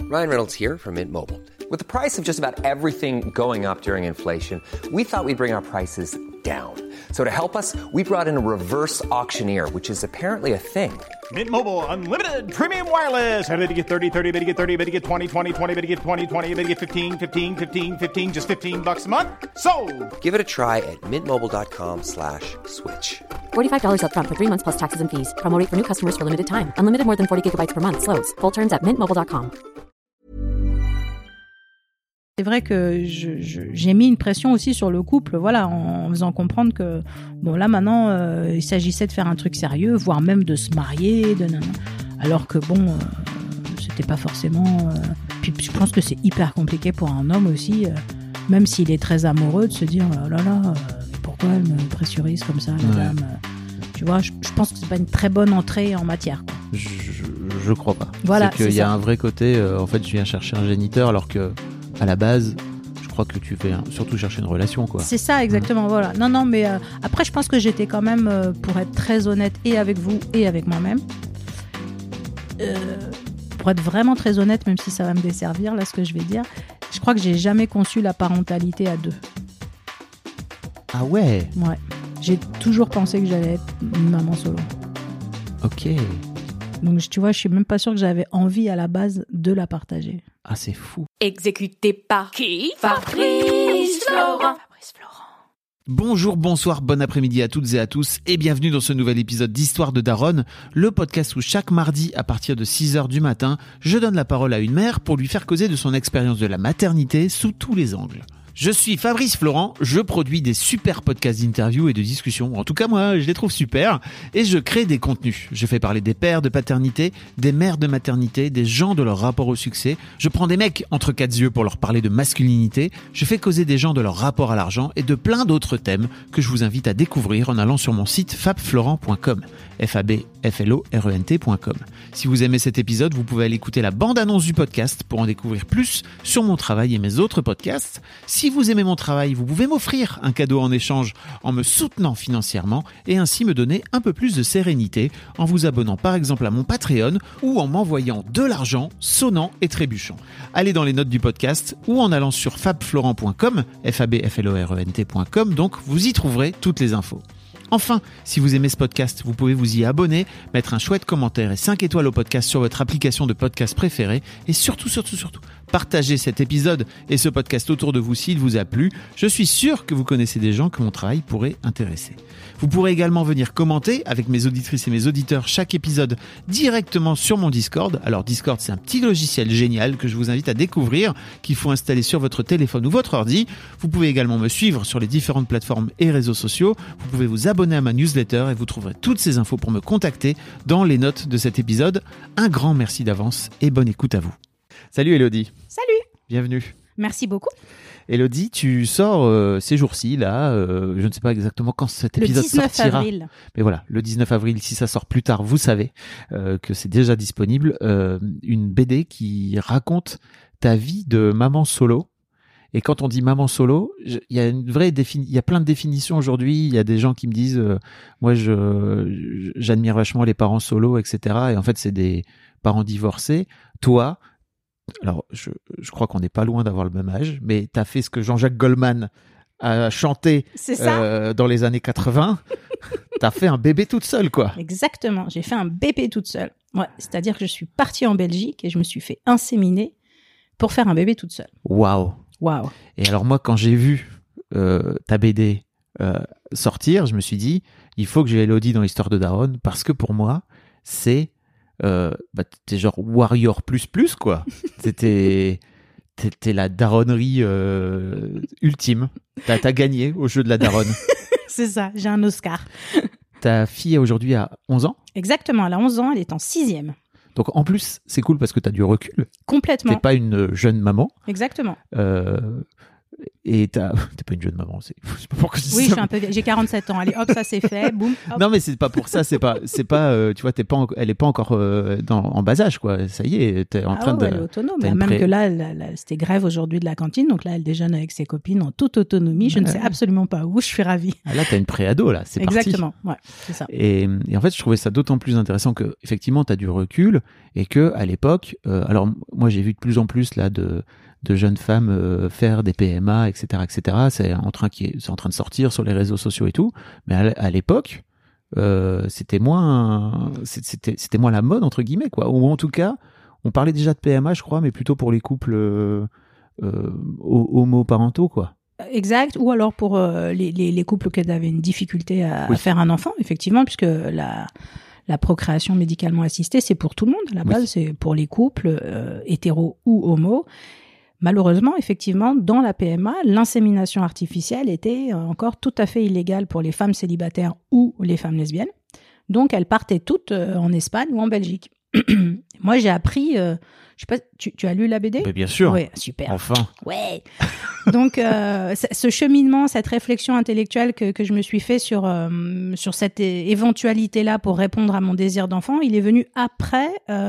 Ryan Reynolds here from Mint Mobile. With the price of just about everything going up during inflation, we thought we'd bring our prices down. So to help us, we brought in a reverse auctioneer, which is apparently a thing. Mint Mobile Unlimited Premium Wireless. How to get 30, 30, bit to get 30, bit to get 20, 20, 20, bit to get 20, 20, bit to get 15, 15, 15, 15, just $15 a month? Sold! Give it a try at mintmobile.com/switch. $45 up front for 3 months plus taxes and fees. Promo rate for new customers for limited time. Unlimited more than 40 gigabytes per month. Slows full terms at mintmobile.com. C'est vrai que j'ai mis une pression aussi sur le couple, voilà, en faisant comprendre que bon là maintenant il s'agissait de faire un truc sérieux, voire même de se marier, alors que bon c'était pas forcément. Puis je pense que c'est hyper compliqué pour un homme aussi, même s'il est très amoureux, de se dire oh là là, pourquoi elle me pressurise comme ça, la dame. Tu vois, je pense que c'est pas une très bonne entrée en matière, quoi. Je crois pas. Voilà, c'est qu'il y a un vrai côté. En fait, je viens chercher un géniteur, alors que à la base, je crois que tu fais surtout chercher une relation, quoi. C'est ça, exactement. Voilà. Non, mais après, je pense que j'étais quand même, pour être très honnête, et avec vous et avec moi-même. Pour être vraiment très honnête, même si ça va me desservir, là, ce que je vais dire, je crois que j'ai jamais conçu la parentalité à deux. Ah ouais. Ouais. J'ai toujours pensé que j'allais être une maman solo. Ok. Donc, tu vois, je suis même pas sûre que j'avais envie à la base de la partager. Ah, c'est fou. Exécuté par qui? Fabrice Florent. Bonjour, bonsoir, bon après-midi à toutes et à tous et bienvenue dans ce nouvel épisode d'Histoire de Daronne, le podcast où chaque mardi à partir de 6h du matin, je donne la parole à une mère pour lui faire causer de son expérience de la maternité sous tous les angles. Je suis Fabrice Florent, je produis des super podcasts d'interviews et de discussions. En tout cas, moi, je les trouve super. Et je crée des contenus. Je fais parler des pères de paternité, des mères de maternité, des gens de leur rapport au succès. Je prends des mecs entre quatre yeux pour leur parler de masculinité. Je fais causer des gens de leur rapport à l'argent et de plein d'autres thèmes que je vous invite à découvrir en allant sur mon site fabflorent.com. fabflorent.com. Si vous aimez cet épisode, vous pouvez aller écouter la bande-annonce du podcast pour en découvrir plus sur mon travail et mes autres podcasts. Si vous aimez mon travail, vous pouvez m'offrir un cadeau en échange en me soutenant financièrement et ainsi me donner un peu plus de sérénité en vous abonnant par exemple à mon Patreon ou en m'envoyant de l'argent sonnant et trébuchant. Allez dans les notes du podcast ou en allant sur fabflorent.com, fabflorent.com, donc vous y trouverez toutes les infos. Enfin, si vous aimez ce podcast, vous pouvez vous y abonner, mettre un chouette commentaire et 5 étoiles au podcast sur votre application de podcast préférée et surtout, partagez cet épisode et ce podcast autour de vous s'il vous a plu. Je suis sûr que vous connaissez des gens que mon travail pourrait intéresser. Vous pourrez également venir commenter avec mes auditrices et mes auditeurs chaque épisode directement sur mon Discord. Alors Discord, c'est un petit logiciel génial que je vous invite à découvrir, qu'il faut installer sur votre téléphone ou votre ordi. Vous pouvez également me suivre sur les différentes plateformes et réseaux sociaux. Vous pouvez vous abonner à ma newsletter et vous trouverez toutes ces infos pour me contacter dans les notes de cet épisode. Un grand merci d'avance et bonne écoute à vous. Salut Élodie. Salut. Bienvenue. Merci beaucoup. Élodie, tu sors ces jours-ci, là, je ne sais pas exactement quand cet épisode sortira. Le 19 avril. Mais voilà, le 19 avril, si ça sort plus tard, vous savez que c'est déjà disponible. Une BD qui raconte ta vie de maman solo. Et quand on dit maman solo, il y a il y a plein de définitions aujourd'hui. Il y a des gens qui me disent, moi, j'admire vachement les parents solo, etc. Et en fait, c'est des parents divorcés. Toi, alors, je crois qu'on n'est pas loin d'avoir le même âge, mais t'as fait ce que Jean-Jacques Goldman a chanté dans les années 80. T'as fait un bébé toute seule, quoi. Exactement, j'ai fait un bébé toute seule. Ouais, c'est-à-dire que je suis partie en Belgique et je me suis fait inséminer pour faire un bébé toute seule. Waouh. Et alors moi, quand j'ai vu ta BD sortir, je me suis dit, il faut que j'ai Élodie dans l'histoire de Daronne, parce que pour moi, c'est... t'es genre Warrior plus quoi. T'es la daronnerie ultime. T'as gagné au jeu de la daronne. C'est ça, j'ai un Oscar. Ta fille aujourd'hui a 11 ans. Exactement, elle a 11 ans, elle est en 6e. Donc en plus, c'est cool parce que t'as du recul. Complètement. T'es pas une jeune maman. Exactement. Et t'es pas une jeune maman, c'est pas pourquoi je dis Oui, ça. je suis un peu vieille. J'ai 47 ans. Allez, hop, ça c'est fait. Boum. Hop. Non, mais c'est pas pour ça. C'est pas. Tu vois, elle est pas encore en bas âge, quoi. Ça y est, t'es en train de. Elle est autonome. t'as une Même que là, c'était grève aujourd'hui de la cantine. Donc là, elle déjeune avec ses copines en toute autonomie. Je ne sais absolument pas où. Je suis ravie. Ah, là, t'as une préado, là. C'est parti. Exactement. Ouais, c'est ça. Et en fait, je trouvais ça d'autant plus intéressant que, effectivement, t'as du recul et que, à l'époque, alors, moi, j'ai vu de plus en plus, là, de jeunes femmes faire des PMA, etc., etc. C'est en train de sortir sur les réseaux sociaux et tout. Mais à l'époque, c'était moins la mode, entre guillemets, quoi. Ou en tout cas, on parlait déjà de PMA, je crois, mais plutôt pour les couples homoparentaux, quoi. Exact. Ou alors pour les couples qui avaient une difficulté à faire un enfant, effectivement, puisque la procréation médicalement assistée, c'est pour tout le monde. À la base, c'est pour les couples hétéros ou homo. Malheureusement, effectivement, dans la PMA, l'insémination artificielle était encore tout à fait illégale pour les femmes célibataires ou les femmes lesbiennes. Donc, elles partaient toutes en Espagne ou en Belgique. Moi, j'ai appris... je sais pas, tu as lu la BD ? Mais bien sûr. Ouais, super. Enfin. Ouais. Donc, ce cheminement, cette réflexion intellectuelle que je me suis fait sur cette éventualité-là pour répondre à mon désir d'enfant, il est venu après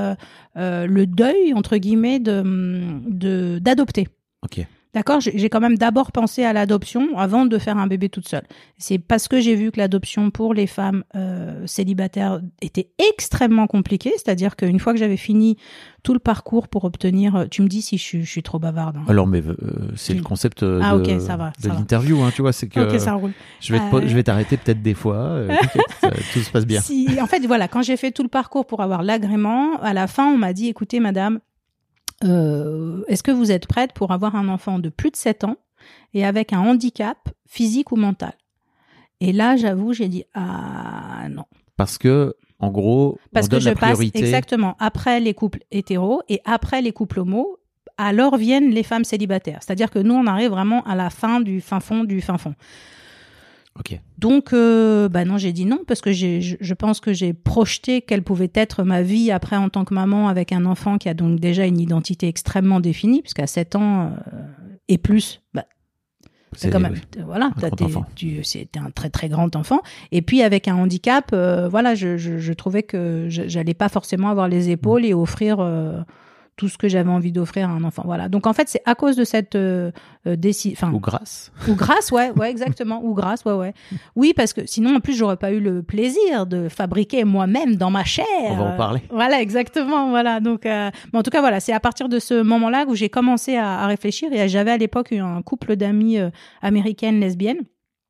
le deuil, entre guillemets, d'adopter. Ok. D'accord, j'ai quand même d'abord pensé à l'adoption avant de faire un bébé toute seule. C'est parce que j'ai vu que l'adoption pour les femmes célibataires était extrêmement compliquée, c'est-à-dire qu'une fois que j'avais fini tout le parcours pour obtenir... Tu me dis si je suis trop bavarde. Hein. Alors, mais c'est le concept de l'interview, hein, tu vois, c'est que okay, ça roule. Je vais t'arrêter peut-être des fois, tout se passe bien. En fait, voilà, quand j'ai fait tout le parcours pour avoir l'agrément, à la fin, on m'a dit, écoutez, madame, est-ce que vous êtes prête pour avoir un enfant de plus de 7 ans et avec un handicap physique ou mental ? Et là, j'avoue, j'ai dit ah non. Parce que, en gros, on donne la priorité. Exactement, après les couples hétéros et après les couples homo, alors viennent les femmes célibataires. C'est-à-dire que nous, on arrive vraiment à la fin du fin fond du fin fond. Ok. Donc, non, j'ai dit non parce que je pense que j'ai projeté quelle pouvait être ma vie après en tant que maman avec un enfant qui a donc déjà une identité extrêmement définie, puisqu'à 7 ans et plus, c'est quand même, voilà, c'était un très très grand enfant. Et puis avec un handicap, je trouvais que j'allais pas forcément avoir les épaules et offrir tout ce que j'avais envie d'offrir à un enfant. Voilà. Donc en fait, c'est à cause de cette décision. Ou grâce. Ou grâce, ouais, exactement. Ou grâce, ouais. Oui, parce que sinon, en plus, j'aurais pas eu le plaisir de fabriquer moi-même dans ma chair. On va en parler. Voilà, exactement. Voilà. Donc, mais en tout cas, voilà, c'est à partir de ce moment-là où j'ai commencé à réfléchir. Et j'avais à l'époque un couple d'amies américaines lesbiennes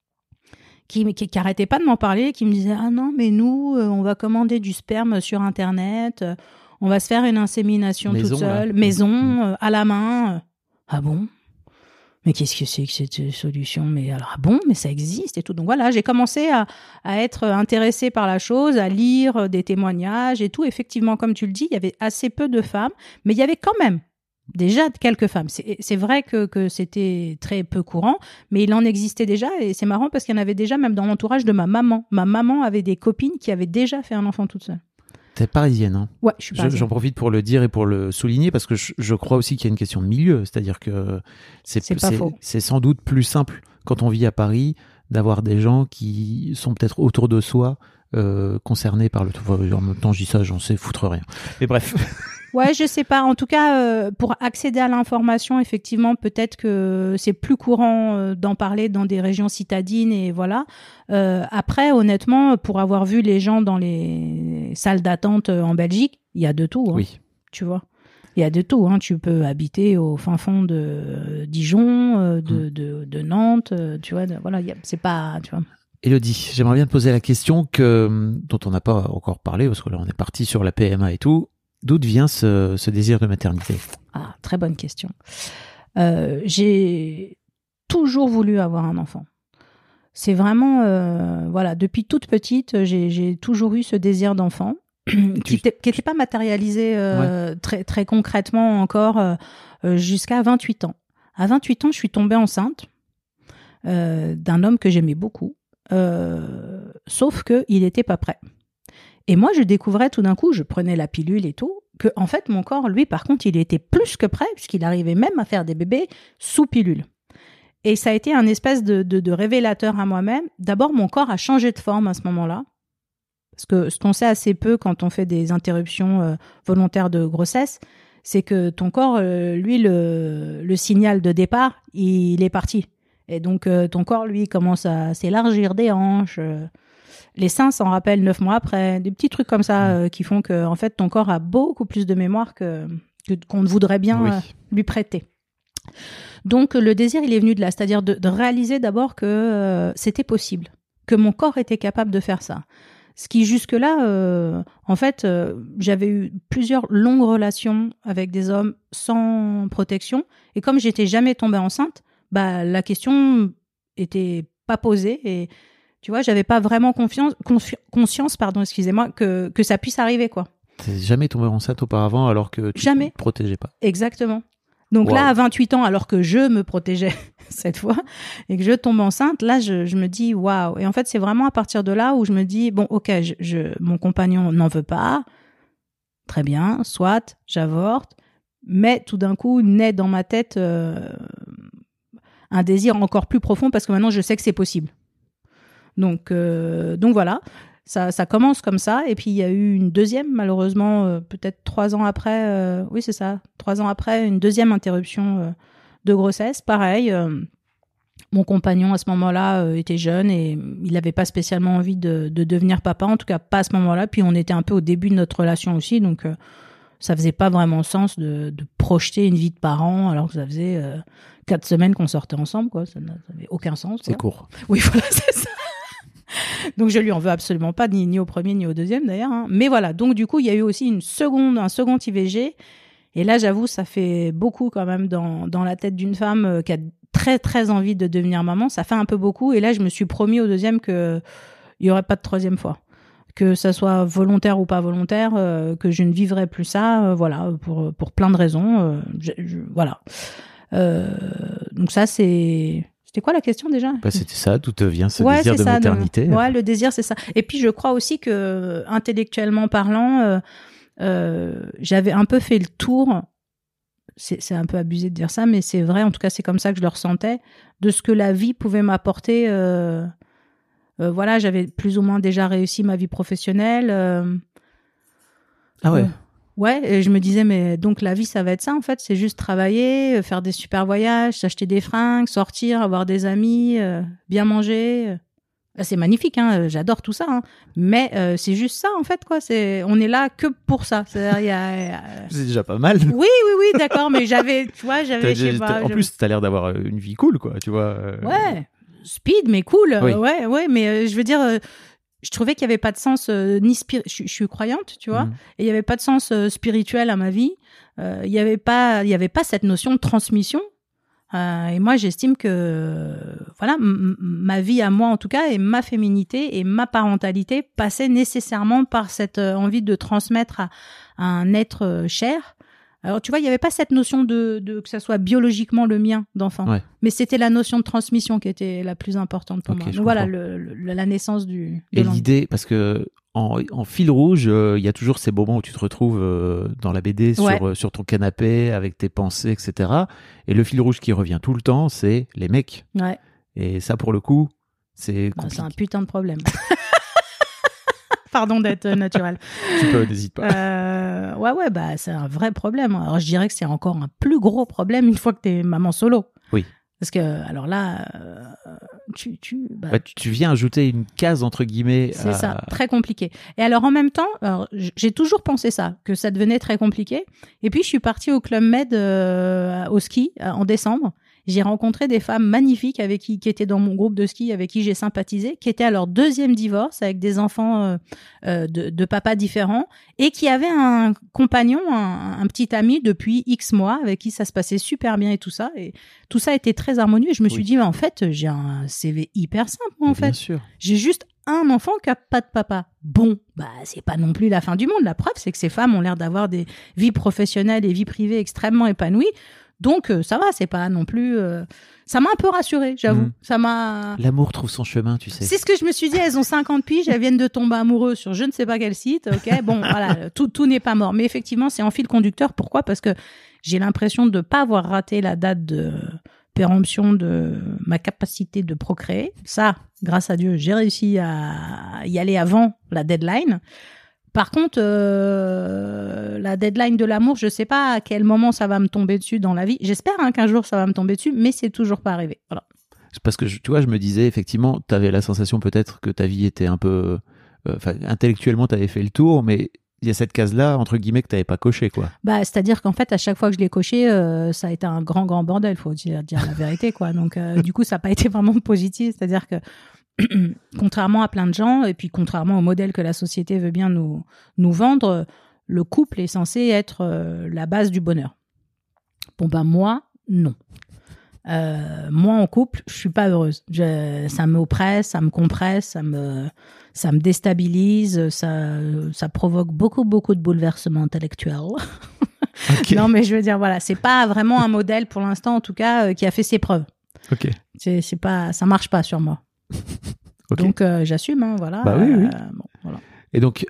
qui arrêtait pas de m'en parler, qui me disait ah non, mais nous, on va commander du sperme sur Internet. On va se faire une insémination toute seule, maison, à la main. Ah bon ? Mais qu'est-ce que c'est que cette solution ? Mais alors, ah bon ? Mais ça existe et tout. Donc voilà, j'ai commencé à être intéressée par la chose, à lire des témoignages et tout. Effectivement, comme tu le dis, il y avait assez peu de femmes, mais il y avait quand même déjà quelques femmes. C'est vrai que c'était très peu courant, mais il en existait déjà et c'est marrant parce qu'il y en avait déjà même dans l'entourage de ma maman. Ma maman avait des copines qui avaient déjà fait un enfant toute seule. T'es parisienne, hein ? Ouais, je suis parisienne. J'en profite pour le dire et pour le souligner parce que je crois aussi qu'il y a une question de milieu. C'est-à-dire que c'est sans doute plus simple quand on vit à Paris d'avoir des gens qui sont peut-être autour de soi concernés par le... En même temps, je dis ça, j'en sais foutre rien. Mais bref... Ouais, je sais pas. En tout cas, pour accéder à l'information, effectivement, peut-être que c'est plus courant d'en parler dans des régions citadines et voilà. Après, honnêtement, pour avoir vu les gens dans les salles d'attente en Belgique, il y a de tout. Hein, oui. Tu vois, il y a de tout. Hein. Tu peux habiter au fin fond de Dijon, de Nantes. Tu vois, voilà, c'est pas, tu vois. Élodie, j'aimerais bien te poser la question dont on n'a pas encore parlé parce que là, on est parti sur la PMA et tout. D'où vient ce désir de maternité ? Ah, très bonne question. J'ai toujours voulu avoir un enfant. C'est vraiment, depuis toute petite, j'ai toujours eu ce désir d'enfant qui n'était pas matérialisé très, très concrètement encore jusqu'à 28 ans. À 28 ans, je suis tombée enceinte d'un homme que j'aimais beaucoup, sauf qu'il n'était pas prêt. Et moi, je découvrais tout d'un coup, je prenais la pilule et tout, que en fait, mon corps, lui, par contre, il était plus que prêt, puisqu'il arrivait même à faire des bébés sous pilule. Et ça a été un espèce de révélateur à moi-même. D'abord, mon corps a changé de forme à ce moment-là. Parce que ce qu'on sait assez peu quand on fait des interruptions volontaires de grossesse, c'est que ton corps, lui, le signal de départ, il est parti. Et donc, ton corps, lui, commence à s'élargir des hanches. Les seins s'en rappellent 9 mois après. Des petits trucs comme ça qui font que, en fait, ton corps a beaucoup plus de mémoire qu'on voudrait bien lui prêter. Donc, le désir, il est venu de là. C'est-à-dire de réaliser d'abord que c'était possible, que mon corps était capable de faire ça. Ce qui, jusque-là, en fait, j'avais eu plusieurs longues relations avec des hommes sans protection. Et comme j'étais jamais tombée enceinte, bah, la question était pas posée. Et tu vois, j'avais pas vraiment conscience, excusez-moi, que ça puisse arriver, quoi. T'es jamais tombée enceinte auparavant alors que tu ne te protégeais pas. Exactement. Donc là, à 28 ans, alors que je me protégeais cette fois et que je tombe enceinte, là, je me dis waouh. Et en fait, c'est vraiment à partir de là où je me dis bon, ok, mon compagnon n'en veut pas, très bien, soit j'avorte, mais tout d'un coup naît dans ma tête un désir encore plus profond parce que maintenant je sais que c'est possible. Donc voilà. Ça commence comme ça, et puis il y a eu une deuxième, malheureusement, peut-être 3 ans après, 3 ans après, une deuxième interruption de grossesse. Pareil, mon compagnon à ce moment-là était jeune et il n'avait pas spécialement envie de devenir papa, en tout cas pas à ce moment-là, puis on était un peu au début de notre relation aussi, donc ça faisait pas vraiment sens de projeter une vie de parent alors que ça faisait 4 semaines qu'on sortait ensemble, quoi. Ça n'avait aucun sens. C'est court. Oui, voilà, c'est ça. Donc je lui en veux absolument pas, ni au premier ni au deuxième d'ailleurs, hein. Mais voilà, donc du coup il y a eu aussi un second IVG, et là j'avoue ça fait beaucoup quand même dans la tête d'une femme qui a très très envie de devenir maman, ça fait un peu beaucoup, et là je me suis promis au deuxième que il y aurait pas de troisième fois, que ça soit volontaire ou pas volontaire, que je ne vivrais plus ça, voilà, pour plein de raisons, voilà. Donc ça C'était quoi la question déjà ? Bah, c'était ça, d'où te vient ce désir de maternité. Ouais, le désir, c'est ça. Et puis je crois aussi que, intellectuellement parlant, j'avais un peu fait le tour, c'est un peu abusé de dire ça, mais c'est vrai, en tout cas c'est comme ça que je le ressentais, de ce que la vie pouvait m'apporter. Voilà, j'avais plus ou moins déjà réussi ma vie professionnelle. Ah ouais. Ouais, et je me disais, mais donc la vie, ça va être ça, en fait. C'est juste travailler, faire des super voyages, s'acheter des fringues, sortir, avoir des amis, bien manger. C'est magnifique, hein, j'adore tout ça. Hein. Mais c'est juste ça, en fait, quoi. On est là que pour ça. C'est-à-dire, c'est déjà pas mal. Oui, d'accord, mais je sais pas. En plus, t'as l'air d'avoir une vie cool, quoi, tu vois. Ouais, speed, mais cool. Oui. Ouais, mais je veux dire... je trouvais qu'il n'y avait pas de sens je suis croyante, tu vois, et il n'y avait pas de sens spirituel à ma vie. Il n'y avait pas cette notion de transmission. Et moi, j'estime que voilà, ma vie à moi en tout cas, et ma féminité et ma parentalité passaient nécessairement par cette envie de transmettre à un être cher. Alors, tu vois, il n'y avait pas cette notion de que ça soit biologiquement le mien d'enfant. Ouais. Mais c'était la notion de transmission qui était la plus importante pour moi. Donc voilà, la naissance de l'idée, parce que en fil rouge, il y a toujours ces moments où tu te retrouves dans la BD sur ton canapé avec tes pensées, etc. Et le fil rouge qui revient tout le temps, c'est les mecs. Ouais. Et ça, pour le coup, c'est compliqué. C'est un putain de problème. Pardon d'être naturel. Tu peux, n'hésite pas. Ouais, bah c'est un vrai problème. Alors je dirais que c'est encore un plus gros problème une fois que t'es maman solo. Oui. Parce que alors là, tu viens ajouter une case entre guillemets. C'est ça, très compliqué. Et alors en même temps, j'ai toujours pensé ça, que ça devenait très compliqué. Et puis je suis partie au Club Med au ski en décembre. J'ai rencontré des femmes magnifiques qui étaient dans mon groupe de ski, avec qui j'ai sympathisé, qui étaient à leur 2e divorce, avec des enfants de papas différents, et qui avaient un compagnon, un petit ami depuis X mois, avec qui ça se passait super bien et tout ça. Et tout ça était très harmonieux. Et je me suis dit, mais en fait, j'ai un CV hyper simple, moi, en fait. Bien sûr. J'ai juste un enfant qui a pas de papa. Bon, bah c'est pas non plus la fin du monde. La preuve, c'est que ces femmes ont l'air d'avoir des vies professionnelles et vies privées extrêmement épanouies. Donc, ça va, c'est pas non plus... Ça m'a un peu rassurée, j'avoue. Ça m'a... L'amour trouve son chemin, tu sais. C'est ce que je me suis dit, elles ont 50 piges, elles viennent de tomber amoureuses sur je ne sais pas quel site, ok. Bon, voilà, tout n'est pas mort. Mais effectivement, c'est en fil conducteur. Pourquoi ? Parce que j'ai l'impression de ne pas avoir raté la date de péremption de ma capacité de procréer. Ça, grâce à Dieu, j'ai réussi à y aller avant la deadline. Par contre, la deadline de l'amour, je sais pas à quel moment ça va me tomber dessus dans la vie. J'espère qu'un jour ça va me tomber dessus, mais c'est toujours pas arrivé. Voilà. C'est parce que, tu vois, je me disais, effectivement, tu avais la sensation peut-être que ta vie était un peu... intellectuellement, tu avais fait le tour, mais il y a cette case-là, entre guillemets, que tu n'avais pas coché, quoi. C'est-à-dire qu'en fait, à chaque fois que je l'ai coché, ça a été un grand bordel, faut dire la vérité, quoi. Donc, du coup, ça n'a pas été vraiment positif. C'est-à-dire que, contrairement à plein de gens, et puis contrairement au modèle que la société veut bien nous vendre, le couple est censé être la base du bonheur. Bon, moi, non. Moi, en couple, je suis pas heureuse. Ça me oppresse, ça me compresse, ça me déstabilise, ça provoque beaucoup de bouleversements intellectuels. Okay. Non, mais je veux dire, voilà, c'est pas vraiment un modèle pour l'instant, en tout cas, qui a fait ses preuves. Ok. C'est pas, ça marche pas sur moi. Okay. Donc, j'assume, voilà. Bah oui. Bon, voilà. Et donc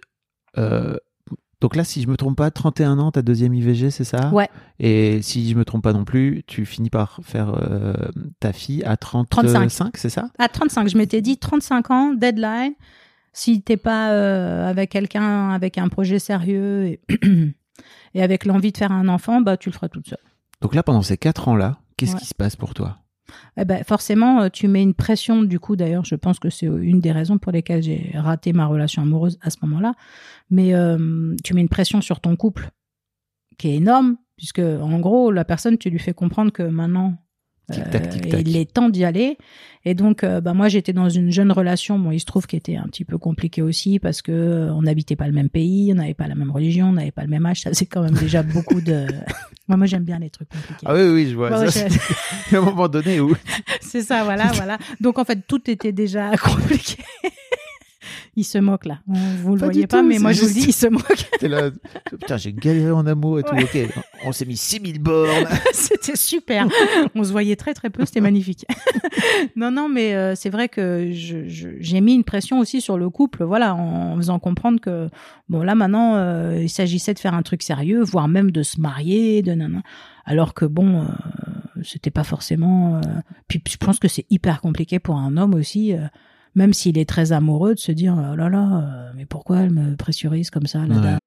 là, si je me trompe pas, 31 ans, ta deuxième IVG, c'est ça ? Ouais. Et si je me trompe pas non plus, tu finis par faire ta fille à 35, c'est ça ? À 35, je m'étais dit 35 ans, deadline. Si t'es pas avec quelqu'un, avec un projet sérieux et avec l'envie de faire un enfant, bah tu le feras toute seule. Donc là, pendant ces 4 ans-là, qu'est-ce qui se passe pour toi ? Forcément, tu mets une pression. Du coup, d'ailleurs, je pense que c'est une des raisons pour lesquelles j'ai raté ma relation amoureuse à ce moment-là. Mais tu mets une pression sur ton couple qui est énorme, puisque en gros, la personne, tu lui fais comprendre que maintenant, il est temps d'y aller. Et donc, moi, j'étais dans une jeune relation. Bon, il se trouve qu'elle était un petit peu compliquée aussi parce que on n'habitait pas le même pays, on n'avait pas la même religion, on n'avait pas le même âge. Ça faisait quand même déjà beaucoup de... Moi, j'aime bien les trucs compliqués. Ah oui, je vois. Bon, ça, il y a un moment donné où... C'est ça, voilà. Donc, en fait, tout était déjà compliqué. Il se moque, là. Vous le voyez pas, mais moi, je vous le dis, il se moque. T'es là, putain, j'ai galéré en amour et tout. Ok, on s'est mis 6000 bornes. C'était super. On se voyait très, très peu. C'était magnifique. Non, mais c'est vrai que j'ai mis une pression aussi sur le couple, voilà, en faisant comprendre que, bon, là, maintenant, il s'agissait de faire un truc sérieux, voire même de se marier, alors que, bon, c'était pas forcément... Puis, je pense que c'est hyper compliqué pour un homme aussi... même s'il est très amoureux, de se dire oh là là, mais pourquoi elle me pressurise comme ça là Ouais.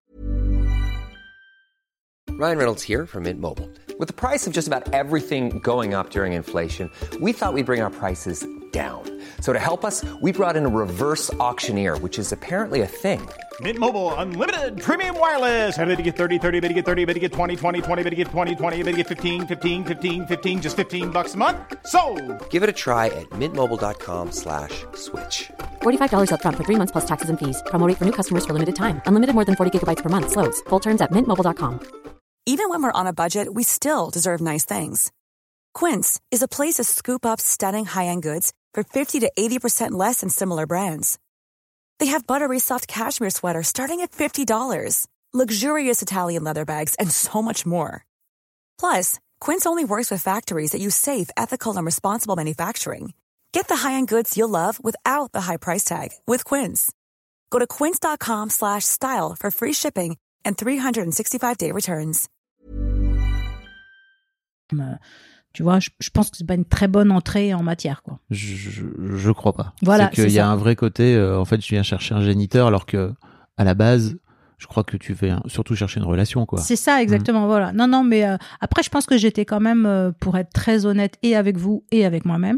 Ryan Reynolds here from Mint Mobile. With the price of just about everything going up during inflation, we thought we'd bring our prices down. So to help us, we brought in a reverse auctioneer, which is apparently a thing. Mint Mobile Unlimited Premium Wireless. How to get 30, 30, bit to get 30, bit to get 20, 20, 20, bit to get 20, 20, bit to get 15, 15, 15, 15, just $15 a month? Sold! Give it a try at mintmobile.com/switch. $45 up front for 3 months plus taxes and fees. Promo rate for new customers for limited time. Unlimited more than 40 gigabytes per month. Slows full terms at mintmobile.com. Even when we're on a budget, we still deserve nice things. Quince is a place to scoop up stunning high-end goods for 50 to 80% less than similar brands. They have buttery soft cashmere sweaters starting at $50, luxurious Italian leather bags, and so much more. Plus, Quince only works with factories that use safe, ethical, and responsible manufacturing. Get the high-end goods you'll love without the high price tag with Quince. Go to quince.com/style for free shipping and 365-day returns. Tu vois, je pense que c'est pas une très bonne entrée en matière, quoi. Je crois pas. Voilà, c'est qu'il y a un vrai côté, en fait, je viens chercher un géniteur, alors que à la base, je crois que tu veux surtout chercher une relation, quoi. C'est ça, exactement, voilà. Non, mais après, je pense que j'étais quand même, pour être très honnête, et avec vous, et avec moi-même,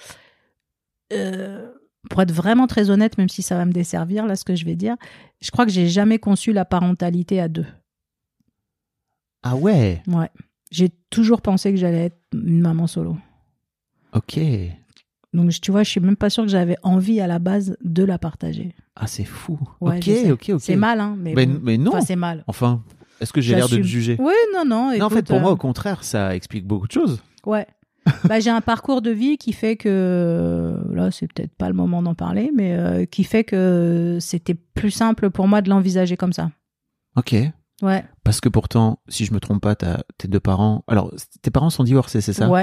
pour être vraiment très honnête, même si ça va me desservir, là, ce que je vais dire, je crois que j'ai jamais conçu la parentalité à deux. Ah ouais? Ouais. J'ai toujours pensé que j'allais être une maman solo. Ok. Donc, tu vois, je suis même pas sûre que j'avais envie à la base de la partager. Ah, c'est fou. Ouais, ok. C'est mal, hein. Mais non. Enfin, c'est mal. Enfin, est-ce que j'ai l'air de te juger? Oui, non. Écoute, non, en fait, pour moi, au contraire, ça explique beaucoup de choses. Ouais. J'ai un parcours de vie qui fait que, là, c'est peut-être pas le moment d'en parler, mais qui fait que c'était plus simple pour moi de l'envisager comme ça. Ok. Ouais. Parce que pourtant, si je me trompe pas, tes deux parents... Alors, tes parents sont divorcés, c'est ça? Ouais.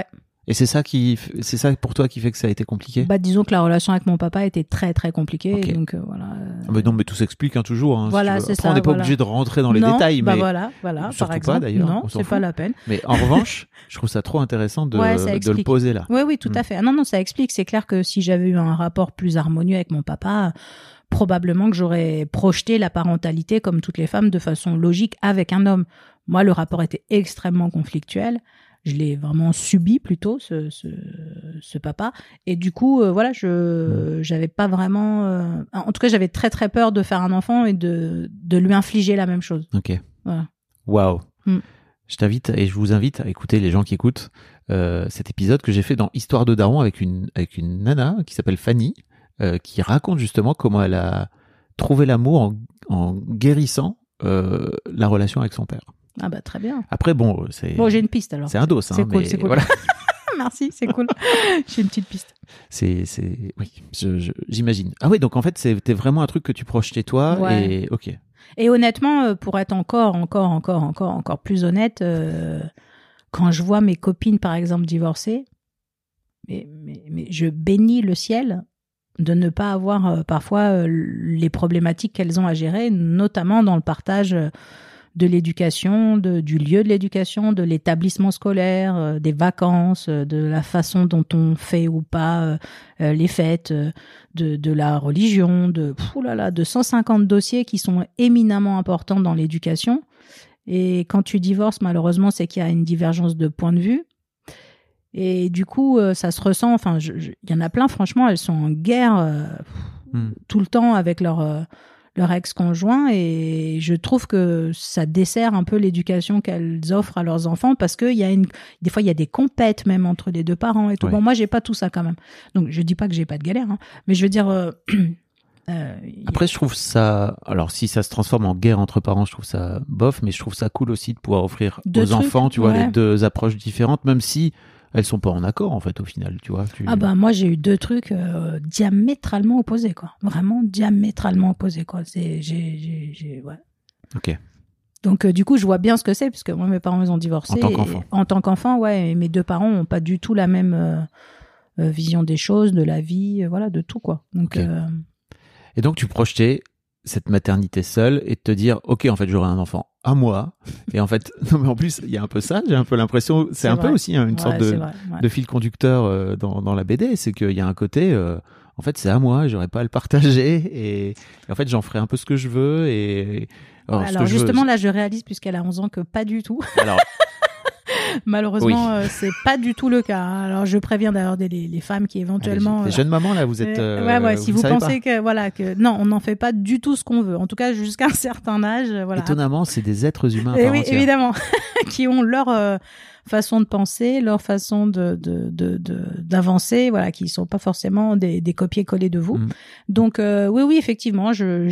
Et c'est ça pour toi qui fait que ça a été compliqué? Bah, disons que la relation avec mon papa était très très compliquée. Ok. Donc voilà. Mais non, mais tout s'explique toujours. Hein, Voilà, si tu veux. c'est Après, ça, on n'est pas voilà. obligé de rentrer dans les Non, détails, bah mais voilà, surtout par pas, exemple. d'ailleurs, Non, on s'en c'est pas fout. la peine. Mais en revanche, je trouve ça trop intéressant de Ouais, ça le explique. poser là. Oui, tout à fait. Ah, non, ça explique. C'est clair que si j'avais eu un rapport plus harmonieux avec mon papa, probablement que j'aurais projeté la parentalité comme toutes les femmes de façon logique avec un homme. Moi, le rapport était extrêmement conflictuel. Je l'ai vraiment subi plutôt, ce papa. Et du coup, voilà, j'avais pas vraiment... en tout cas, j'avais très très peur de faire un enfant et de lui infliger la même chose. Ok. Voilà. Waouh. Mm. Je t'invite et je vous invite à écouter, les gens qui écoutent, cet épisode que j'ai fait dans Histoire de Daron avec une nana qui s'appelle Fanny, qui raconte justement comment elle a trouvé l'amour en guérissant la relation avec son père. Ah bah très bien. Après, bon, Bon, j'ai une piste alors. c'est un dos, hein, C'est cool, mais c'est cool. voilà. Merci, c'est cool. J'ai une petite piste. Oui, j'imagine. Ah oui, donc en fait, c'était vraiment un truc que tu projetais toi, Ouais. et ok. Et honnêtement, pour être encore plus honnête, quand je vois mes copines, par exemple, divorcées, mais je bénis le ciel de ne pas avoir parfois les problématiques qu'elles ont à gérer, notamment dans le partage de l'éducation, du lieu de l'éducation, de l'établissement scolaire, des vacances, de la façon dont on fait ou pas les fêtes, de la religion, de 150 dossiers qui sont éminemment importants dans l'éducation. Et quand tu divorces, malheureusement, c'est qu'il y a une divergence de point de vue. Et du coup, ça se ressent. Enfin, il y en a plein, franchement, elles sont en guerre tout le temps avec leur ex-conjoint, et je trouve que ça dessert un peu l'éducation qu'elles offrent à leurs enfants, parce que des fois il y a des compètes même entre les deux parents et tout. Ouais. Bon, moi j'ai pas tout ça quand même, donc je dis pas que j'ai pas de galère, hein, mais je veux dire Après, je trouve ça... Alors, si ça se transforme en guerre entre parents, je trouve ça bof, mais je trouve ça cool aussi de pouvoir offrir Deux aux trucs, enfants, tu vois, ouais. les deux approches différentes, même si elles sont pas en accord, en fait, au final, tu vois. Ah bah moi j'ai eu deux trucs diamétralement opposés, quoi. Vraiment diamétralement opposés, quoi. Ouais. Ok. Donc du coup je vois bien ce que c'est, puisque moi mes parents ils ont divorcé. En tant qu'enfant. En tant qu'enfant, ouais. Et mes deux parents ont pas du tout la même vision des choses, de la vie, voilà, de tout, quoi. Donc Ok. Et donc, tu projetais cette maternité seule et de te dire, ok, en fait, j'aurai un enfant à moi. Et en fait, non, mais en plus, il y a un peu ça, j'ai un peu l'impression, c'est un peu vrai. aussi une sorte c'est vrai, ouais. de fil conducteur dans la BD, c'est qu'il y a un côté, en fait, c'est à moi, j'aurais pas à le partager, et en fait, j'en ferai un peu ce que je veux, et ce Alors que je veux, justement là je réalise, puisqu'elle a 11 ans, que pas du tout. alors, Malheureusement c'est pas du tout le cas, hein. Alors je préviens d'ailleurs les femmes qui éventuellement les jeunes mamans, là, vous êtes, ouais, si ne vous savez pensez pas. que non, on n'en fait pas du tout ce qu'on veut, en tout cas jusqu'à un certain âge, voilà. Étonnamment, c'est des êtres humains à Et part oui, entière. évidemment, qui ont leur façon de penser, leur façon d'avancer, voilà, qui sont pas forcément des copier-coller de vous. Mm. Donc oui, effectivement,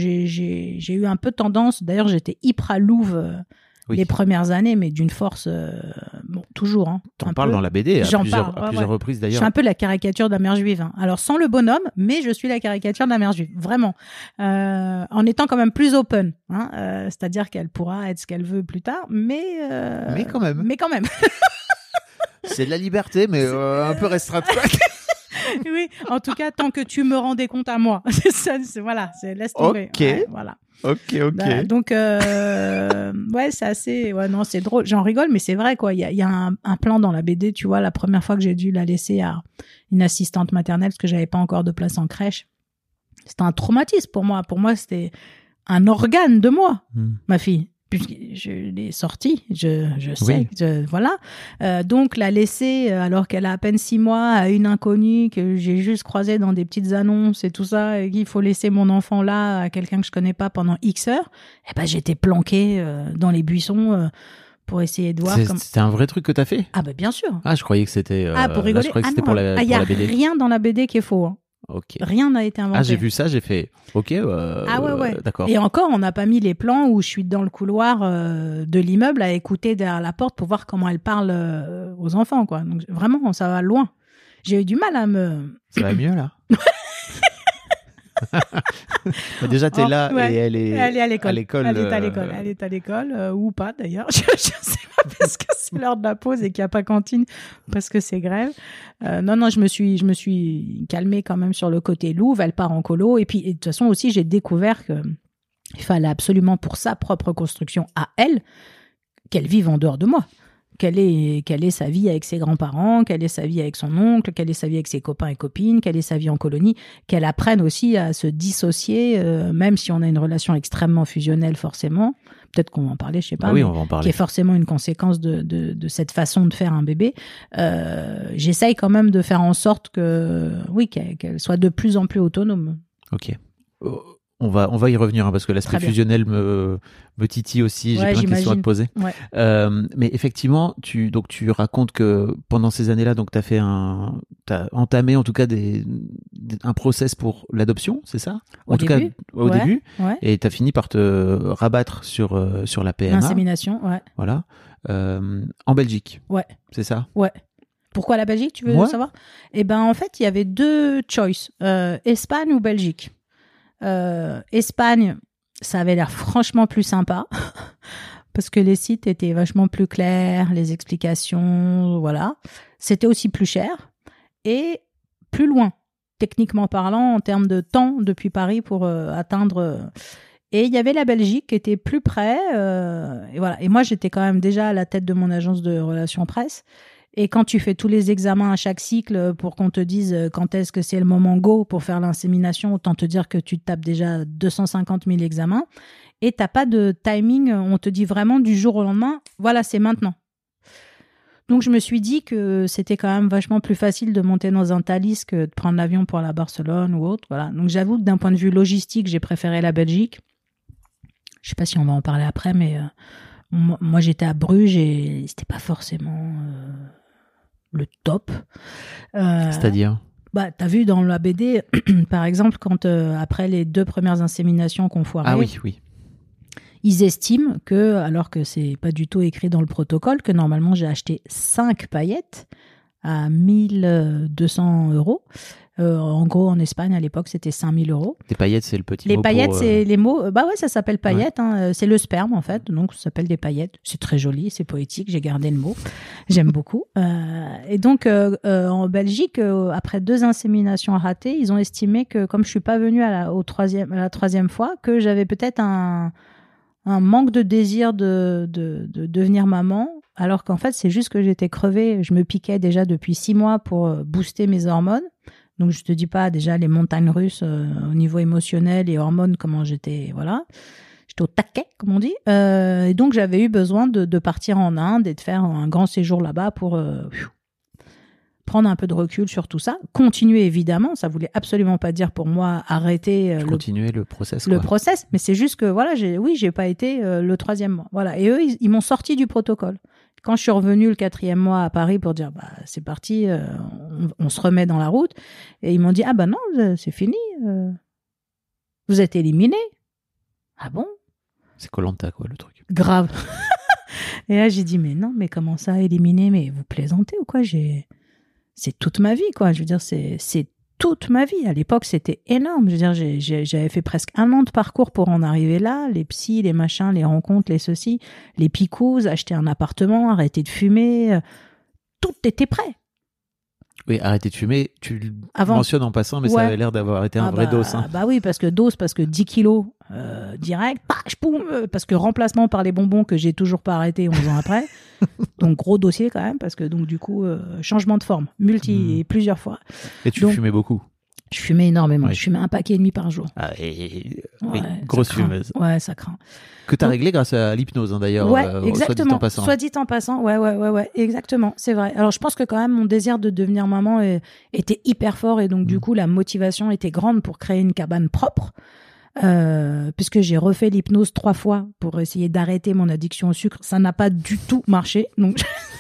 j'ai eu un peu tendance. D'ailleurs, j'étais hyper louve Oui. les premières années, mais d'une force, bon, toujours. Hein, T'en un parles peu. dans la BD à J'en plusieurs parle, ouais. reprises Je d'ailleurs. suis un peu la caricature de la mère juive. Hein. Alors sans le bonhomme, mais je suis la caricature de la mère juive, vraiment. En étant quand même plus open, hein, c'est-à-dire qu'elle pourra être ce qu'elle veut plus tard, mais quand même. Mais quand même. C'est de la liberté, mais un peu restreinte. Oui, en tout cas, tant que tu me rendais compte à moi. C'est ça, voilà, laisse tomber. Ok. Ouais, voilà. Ok. Bah, donc, ouais, c'est assez... Ouais, non, c'est drôle. J'en rigole, mais c'est vrai, quoi. Il y a un plan dans la BD, tu vois, la première fois que j'ai dû la laisser à une assistante maternelle, parce que j'avais pas encore de place en crèche. C'était un traumatisme pour moi. Pour moi, c'était un organe de moi, ma fille. Puisque je l'ai sortie, je sais, Oui. voilà. Donc, la laisser, alors qu'elle a à peine 6 mois, à une inconnue que j'ai juste croisée dans des petites annonces et tout ça, et qu'il faut laisser mon enfant là à quelqu'un que je connais pas pendant X heures, eh ben, j'étais planquée dans les buissons pour essayer de voir comment... C'était un vrai truc que t'as fait? Ah, ben, bien sûr. Ah, je croyais que c'était. Pour rigoler. Je croyais que c'était non. pour la Il y a BD. rien dans la BD qui est faux. Hein. Ok. Rien n'a été inventé. Ah, j'ai vu ça, j'ai fait. Ok. Ouais. D'accord. Et encore, on n'a pas mis les plans où je suis dans le couloir de l'immeuble à écouter derrière la porte pour voir comment elle parle aux enfants, quoi. Donc vraiment, ça va loin. J'ai eu du mal à me... Ça va mieux là? Déjà, t'es là ouais. et elle est à l'école. à l'école. Elle est à l'école, ou pas d'ailleurs. Je sais pas parce que c'est l'heure de la pause et qu'il n'y a pas cantine parce que c'est grève. Non, je me suis calmée quand même sur le côté Louve. Elle part en colo. Et puis, de toute façon aussi, j'ai découvert que il fallait absolument pour sa propre construction à elle qu'elle vive en dehors de moi. Quelle est sa vie avec ses grands-parents, quelle est sa vie avec son oncle, quelle est sa vie avec ses copains et copines, quelle est sa vie en colonie, qu'elle apprenne aussi à se dissocier, même si on a une relation extrêmement fusionnelle forcément. Peut-être qu'on va en parler, je sais pas, Ah oui, on va en parler. Qui est forcément une conséquence de cette façon de faire un bébé. J'essaye quand même de faire en sorte qu'elle soit de plus en plus autonome. Ok. On va y revenir parce que l'aspect fusionnel me titille aussi. J'ai plein de questions à te poser. Ouais. Mais effectivement, tu racontes que pendant ces années-là, donc t'as entamé en tout cas un process pour l'adoption, c'est ça? Au début. Ouais. Et t'as fini par te rabattre sur la PMA. L'insémination, ouais. Voilà. En Belgique. Ouais. C'est ça? Ouais. Pourquoi la Belgique, tu veux savoir? Eh ben, en fait, il y avait 2 choices. Espagne ou Belgique. Espagne, ça avait l'air franchement plus sympa parce que les sites étaient vachement plus clairs, les explications, voilà. C'était aussi plus cher et plus loin, techniquement parlant, en termes de temps depuis Paris pour atteindre. Et il y avait la Belgique qui était plus près, et voilà. Et moi, j'étais quand même déjà à la tête de mon agence de relations presse. Et quand tu fais tous les examens à chaque cycle pour qu'on te dise quand est-ce que c'est le moment go pour faire l'insémination, autant te dire que tu te tapes déjà 250 000 examens. Et t'as pas de timing, on te dit vraiment du jour au lendemain, voilà, c'est maintenant. Donc je me suis dit que c'était quand même vachement plus facile de monter dans un Thalys que de prendre l'avion pour la Barcelone ou autre. Voilà. Donc j'avoue que d'un point de vue logistique, j'ai préféré la Belgique. Je sais pas si on va en parler après, mais moi j'étais à Bruges et c'était pas forcément... le top. C'est-à-dire? T'as vu dans la BD, par exemple, quand après les 2 premières inséminations qu'on foirait, ah oui. Ils estiment que, alors que c'est pas du tout écrit dans le protocole, que normalement j'ai acheté 5 paillettes à 1200 €. En gros, en Espagne, à l'époque, c'était 5000 €. Les paillettes, c'est le petit mot. Les paillettes, c'est les mots. Bah ouais, ça s'appelle paillettes. Ouais. Hein, c'est le sperme, en fait. Donc, ça s'appelle des paillettes. C'est très joli, c'est poétique. J'ai gardé le mot. J'aime beaucoup. Et donc, en Belgique, après 2 inséminations ratées, ils ont estimé que, comme je suis pas venue à la 3e fois, que j'avais peut-être un manque de désir de devenir maman. Alors qu'en fait, c'est juste que j'étais crevée. Je me piquais déjà depuis 6 mois pour booster mes hormones. Donc, je te dis pas déjà les montagnes russes au niveau émotionnel et hormones, comment j'étais, voilà. J'étais au taquet, comme on dit. Et donc, j'avais eu besoin de partir en Inde et de faire un grand séjour là-bas pour prendre un peu de recul sur tout ça. Continuer, évidemment. Ça voulait absolument pas dire pour moi arrêter continuer le process. Le process. Mais c'est juste que, voilà, j'ai pas été le 3e mois. Voilà. Et eux, ils m'ont sorti du protocole. Quand je suis revenue le 4e mois à Paris pour dire c'est parti, on se remet dans la route, et ils m'ont dit non, c'est fini, vous êtes éliminés. Ah bon? C'est Koh-Lanta quoi le truc. Grave. Et là j'ai dit mais non, mais comment ça éliminé? Mais vous plaisantez ou quoi? C'est toute ma vie quoi. Je veux dire c'est toute ma vie. À l'époque, c'était énorme. Je veux dire, j'avais fait presque 1 an de parcours pour en arriver là. Les psys, les machins, les rencontres, les ceci, les picouses, acheter un appartement, arrêter de fumer. Tout était prêt. Oui, arrêter de fumer, tu le mentionnes en passant, mais ça avait l'air d'avoir été un vrai dos. Hein. Bah oui, parce que 10 kilos direct, parce que remplacement par les bonbons que j'ai toujours pas arrêté 11 ans après. Donc gros dossier quand même, parce que donc du coup, changement de forme, et plusieurs fois. Et tu fumais beaucoup? Je fumais énormément. Oui. Je fumais 1,5 paquet par jour. Ah, oui, grosse fumeuse. Ouais, ça craint. Que tu as réglé grâce à l'hypnose, hein, d'ailleurs. Ouais, exactement. Soit dit en passant. Ouais, exactement. C'est vrai. Alors, je pense que quand même, mon désir de devenir maman était hyper fort. Et donc, du coup, la motivation était grande pour créer une cabane propre. Puisque j'ai refait l'hypnose 3 fois pour essayer d'arrêter mon addiction au sucre. Ça n'a pas du tout marché. Donc...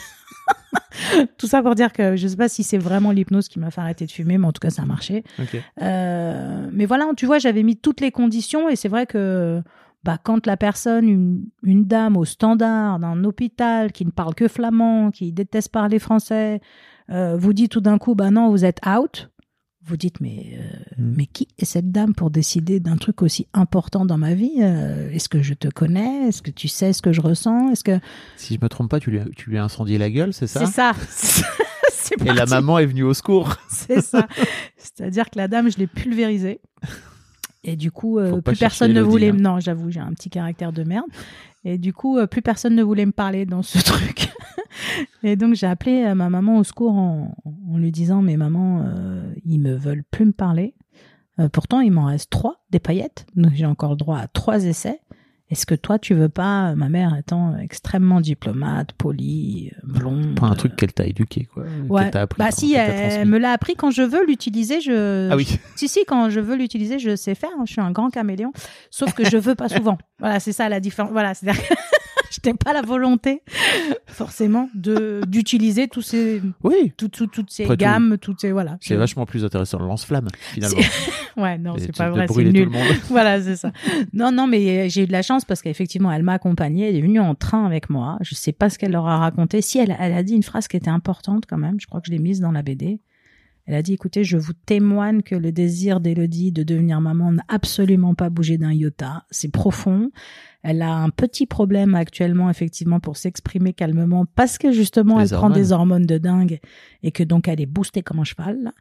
Tout ça pour dire que je sais pas si c'est vraiment l'hypnose qui m'a fait arrêter de fumer, mais en tout cas ça a marché. Okay. Mais voilà, tu vois, j'avais mis toutes les conditions et c'est vrai que quand la personne, une dame au standard d'un hôpital qui ne parle que flamand, qui déteste parler français, vous dit tout d'un coup non, vous êtes out. vous dites, mais qui est cette dame pour décider d'un truc aussi important dans ma vie? Est-ce que je te connais? Est-ce que tu sais ce que je ressens? Est-ce que... Si je me trompe pas, tu lui as incendié la gueule, c'est ça? C'est ça. C'est Et la maman est venue au secours. C'est ça. C'est-à-dire que la dame, je l'ai pulvérisée. Et du coup, plus personne ne voulait... Hein. Non, j'avoue, j'ai un petit caractère de merde. Et du coup, plus personne ne voulait me parler dans ce truc. Et donc, j'ai appelé ma maman au secours en lui disant, mais maman, ils me veulent plus me parler. Pourtant, il m'en reste 3, des paillettes. Donc, j'ai encore le droit à 3 essais. Est-ce que toi, tu veux pas, ma mère étant extrêmement diplomate, polie, blonde... Pas un truc qu'elle t'a éduqué, quoi. Ouais. Qu'elle t'a appris. Bah si, elle me l'a appris quand je veux l'utiliser. Ah oui. Si, quand je veux l'utiliser, je sais faire. Je suis un grand caméléon. Sauf que je veux pas souvent. Voilà, c'est ça la différence. Voilà, c'est-à-dire que je n'ai pas la volonté, forcément, d'utiliser tous ces... Oui. Toutes ces Après gammes, toutes ces... Voilà. C'est vachement plus intéressant, le lance-flamme, finalement. Ouais, non, c'est pas de vrai, c'est brûler nul. tout le monde. Voilà, c'est ça. Non, mais j'ai eu de la chance parce qu'effectivement, elle m'a accompagnée, elle est venue en train avec moi. Je sais pas ce qu'elle leur a raconté. Si, elle a dit une phrase qui était importante quand même. Je crois que je l'ai mise dans la BD. Elle a dit, écoutez, je vous témoigne que le désir d'Élodie de devenir maman n'a absolument pas bougé d'un iota. C'est profond. Elle a un petit problème actuellement, effectivement, pour s'exprimer calmement parce que justement, elle prend des hormones de dingue et que donc elle est boostée comme un cheval.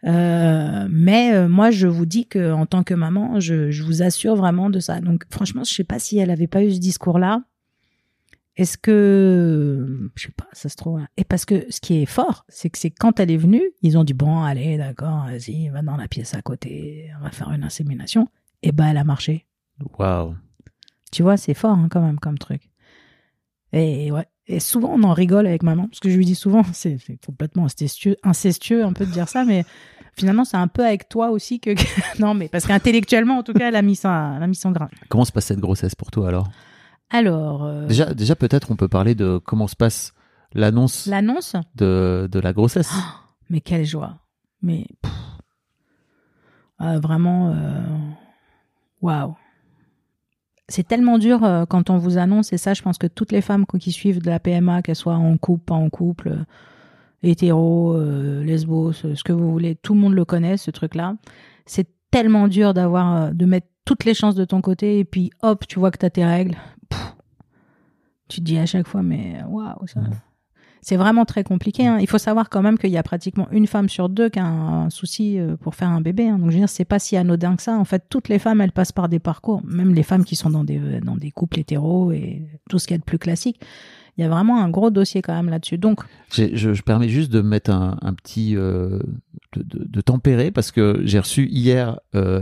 Mais moi, je vous dis que en tant que maman, je vous assure vraiment de ça. Donc, franchement, je sais pas si elle avait pas eu ce discours-là. Est-ce que, je sais pas, ça se trouve. Et parce que ce qui est fort, c'est que c'est quand elle est venue, ils ont dit bon, allez, d'accord, vas-y, va dans la pièce à côté, on va faire une insémination. Et ben, elle a marché. Waouh. Tu vois, c'est fort hein, quand même comme truc. Et ouais. Et souvent, on en rigole avec maman, parce que je lui dis souvent, c'est complètement incestueux un peu de dire ça, mais finalement, c'est un peu avec toi aussi que... Non, mais parce qu'intellectuellement, en tout cas, elle a mis son grain. Comment se passe cette grossesse pour toi, alors ? Alors... Déjà, peut-être, on peut parler de comment se passe l'annonce de la grossesse. Oh, mais quelle joie. Mais... vraiment... Waouh. C'est tellement dur quand on vous annonce, et ça, je pense que toutes les femmes qui suivent de la PMA, qu'elles soient en couple, pas en couple, hétéro, lesbo, ce que vous voulez, tout le monde le connaît, ce truc-là. C'est tellement dur de mettre toutes les chances de ton côté, et puis hop, tu vois que t'as tes règles. Tu te dis à chaque fois, mais waouh, ça... C'est vraiment très compliqué. Hein. Il faut savoir quand même qu'il y a pratiquement une femme sur 2 qui a un souci pour faire un bébé. Hein. Donc je veux dire, c'est pas si anodin que ça. En fait, toutes les femmes, elles passent par des parcours. Même les femmes qui sont dans des couples hétéros et tout ce qu'il y a de plus classique. Il y a vraiment un gros dossier quand même là-dessus. Donc, je permets juste de mettre un petit de tempérer parce que j'ai reçu hier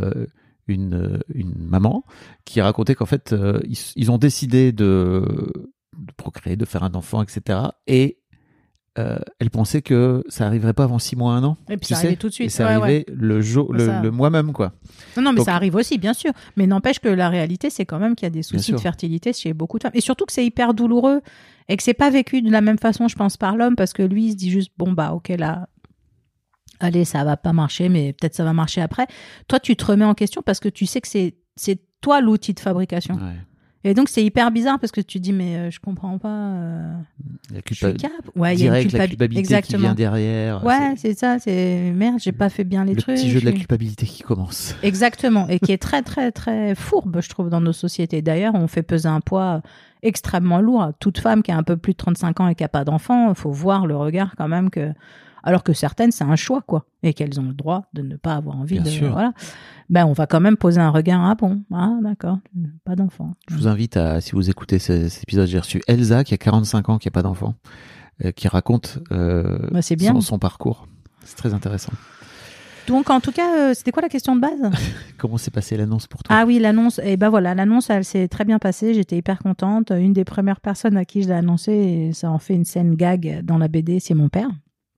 une maman qui racontait qu'en fait ils ont décidé de procréer, de faire un enfant, etc. Et elle pensait que ça arriverait pas avant 6 mois, 1 an. Et puis ça arrivait tout de suite. Et ça arrivait le mois même, quoi. Non, mais ça arrive aussi, bien sûr. Mais n'empêche que la réalité, c'est quand même qu'il y a des soucis de fertilité chez beaucoup de femmes. Et surtout que c'est hyper douloureux et que c'est pas vécu de la même façon, je pense, par l'homme, parce que lui, il se dit juste, bon, bah, ok, là, allez, ça va pas marcher, mais peut-être ça va marcher après. Toi, tu te remets en question parce que tu sais que c'est toi l'outil de fabrication. Ouais. Et donc, c'est hyper bizarre parce que tu te dis, mais je comprends pas. Je suis capable. Ouais, il y a une culpabilité qui vient derrière. Ouais, c'est ça. C'est merde, j'ai pas fait bien les trucs. Le petit jeu de la culpabilité qui commence. Exactement. Et qui est très, très, très fourbe, je trouve, dans nos sociétés. D'ailleurs, on fait peser un poids extrêmement lourd. Toute femme qui a un peu plus de 35 ans et qui a pas d'enfant, il faut voir le regard quand même que... Alors que certaines, c'est un choix, quoi. Et qu'elles ont le droit de ne pas avoir envie de... Voilà. Ben, on va quand même poser un regard. Ah bon, ah d'accord, pas d'enfant. Je vous invite à, si vous écoutez cet épisode, j'ai reçu Elsa, qui a 45 ans, qui n'a pas d'enfant, qui raconte son parcours. C'est très intéressant. Donc, en tout cas, c'était quoi la question de base ? Comment s'est passée l'annonce pour toi ? Ah oui, l'annonce. Et ben voilà, l'annonce, elle s'est très bien passée. J'étais hyper contente. Une des premières personnes à qui je l'ai annoncé, et ça en fait une scène gag dans la BD, c'est mon père.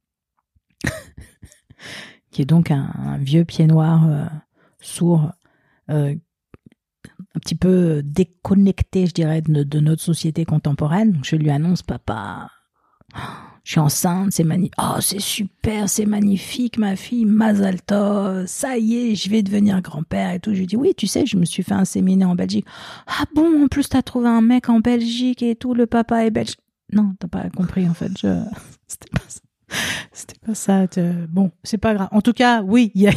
Qui est donc un vieux pied noir, sourd, un petit peu déconnecté, je dirais, de notre société contemporaine. Donc je lui annonce, papa, je suis enceinte, c'est magnifique. Oh, c'est super, c'est magnifique, ma fille, Mazal Tov, ça y est, je vais devenir grand-père et tout. Je lui dis, oui, tu sais, je me suis fait inséminer en Belgique. Ah bon, en plus, t'as trouvé un mec en Belgique et tout, le papa est belge. Non, t'as pas compris, en fait, c'était pas ça. C'était Ça, bon, c'est pas grave. En tout cas, oui, il y a...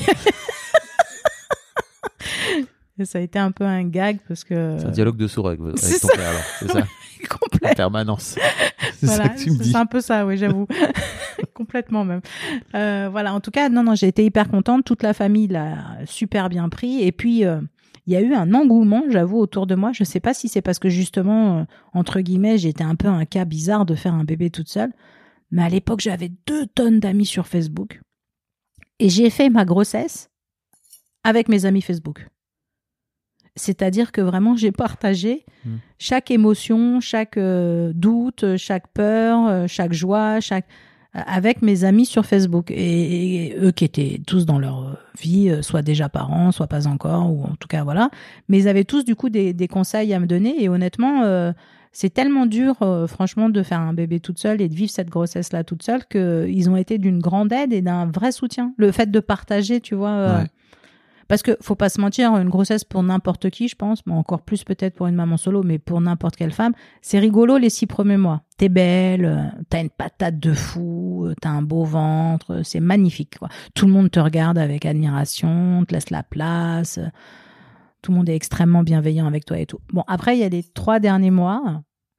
Ça a été un peu un gag parce que... C'est un dialogue de sourd avec ton père, alors, c'est ça? Complet. En permanence. C'est Voilà, ça que tu me dis. c'est un peu ça, oui, j'avoue. Complètement même. Voilà, en tout cas, non, j'ai été hyper contente. Toute la famille l'a super bien pris. Et puis, il y a eu un engouement, j'avoue, autour de moi. Je sais pas si c'est parce que justement, entre guillemets, j'étais un peu un cas bizarre de faire un bébé toute seule. Mais à l'époque, j'avais 2 tonnes d'amis sur Facebook. Et j'ai fait ma grossesse avec mes amis Facebook. C'est-à-dire que vraiment, j'ai partagé chaque émotion, chaque doute, chaque peur, chaque joie, avec mes amis sur Facebook. Et eux qui étaient tous dans leur vie, soit déjà parents, soit pas encore, ou en tout cas, voilà. Mais ils avaient tous, du coup, des conseils à me donner. Et honnêtement, c'est tellement dur, franchement, de faire un bébé toute seule et de vivre cette grossesse-là toute seule qu'ils ont été d'une grande aide et d'un vrai soutien. Le fait de partager, tu vois... Ouais. Parce que faut pas se mentir, une grossesse pour n'importe qui, je pense, mais encore plus peut-être pour une maman solo, mais pour n'importe quelle femme, c'est rigolo les 6 premiers mois. T'es belle, t'as une patate de fou, t'as un beau ventre, c'est magnifique, quoi. Tout le monde te regarde avec admiration, te laisse la place, tout le monde est extrêmement bienveillant avec toi et tout. Bon, après, il y a les 3 derniers mois,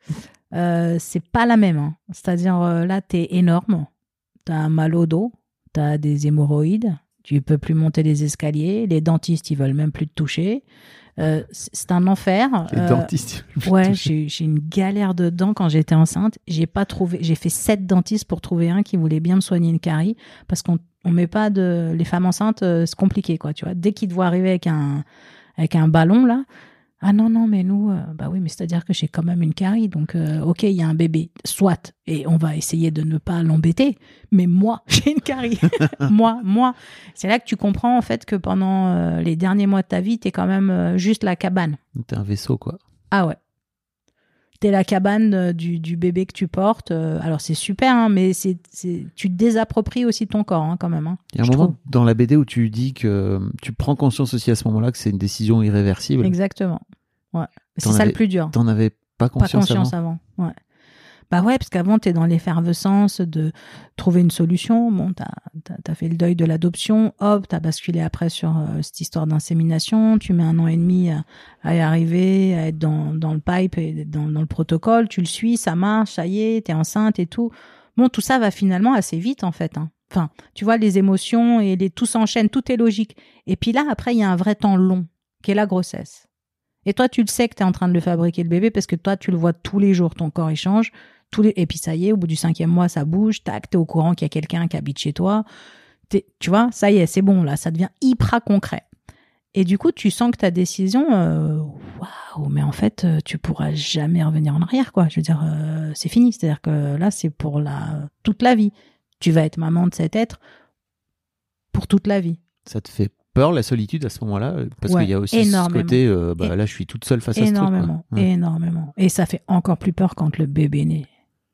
c'est pas la même, hein. C'est-à-dire, là, t'es énorme, t'as mal au dos, t'as des hémorroïdes, tu peux plus monter les escaliers, les dentistes, ils veulent même plus te toucher. C'est un enfer. Les dentistes. Ouais, j'ai une galère de dents quand j'étais enceinte. J'ai fait 7 dentistes pour trouver un qui voulait bien me soigner une carie, parce qu'on met pas les femmes enceintes, c'est compliqué, quoi, tu vois. Dès qu'ils te voient arriver avec un ballon, là, ah non, mais nous, bah oui, mais c'est-à-dire que j'ai quand même une carie, donc ok, il y a un bébé, soit, et on va essayer de ne pas l'embêter, mais moi, j'ai une carie. moi. C'est là que tu comprends, en fait, que pendant les derniers mois de ta vie, t'es quand même juste la cabane. T'es un vaisseau, quoi. Ah ouais. T'es la cabane du bébé que tu portes. Alors, c'est super, hein, mais tu te désappropries aussi ton corps, hein, quand même. Hein, il y a un moment dans la BD où tu dis que tu prends conscience aussi à ce moment-là que c'est une décision irréversible. Exactement. Ouais. C'est ça le plus dur. T'en avais pas conscience avant. Ouais. Bah ouais, parce qu'avant, t'es dans l'effervescence de trouver une solution. Bon, t'as fait le deuil de l'adoption. Hop, t'as basculé après sur cette histoire d'insémination. Tu mets 1 an et demi à y arriver, à être dans le pipe et dans le protocole. Tu le suis, ça marche, ça y est, t'es enceinte et tout. Bon, tout ça va finalement assez vite, en fait, hein. Enfin, tu vois, les émotions et tout s'enchaîne, tout est logique. Et puis là, après, il y a un vrai temps long, qui est la grossesse. Et toi, tu le sais que t'es en train de le fabriquer, le bébé, parce que toi, tu le vois tous les jours, ton corps, il change. Et puis ça y est, au bout du 5e mois, ça bouge, tac, t'es au courant qu'il y a quelqu'un qui habite chez toi. Tu vois, ça y est, c'est bon, là, ça devient hyper concret. Et du coup, tu sens que ta décision, waouh, mais en fait, tu pourras jamais revenir en arrière, quoi. Je veux dire, c'est fini. C'est-à-dire que là, c'est pour toute la vie. Tu vas être maman de cet être pour toute la vie. Ça te fait peur, la solitude, à ce moment-là? Parce qu'il y a aussi ce côté, là, je suis toute seule face à ce truc. Énormément. Et ça fait encore plus peur quand le bébé naît.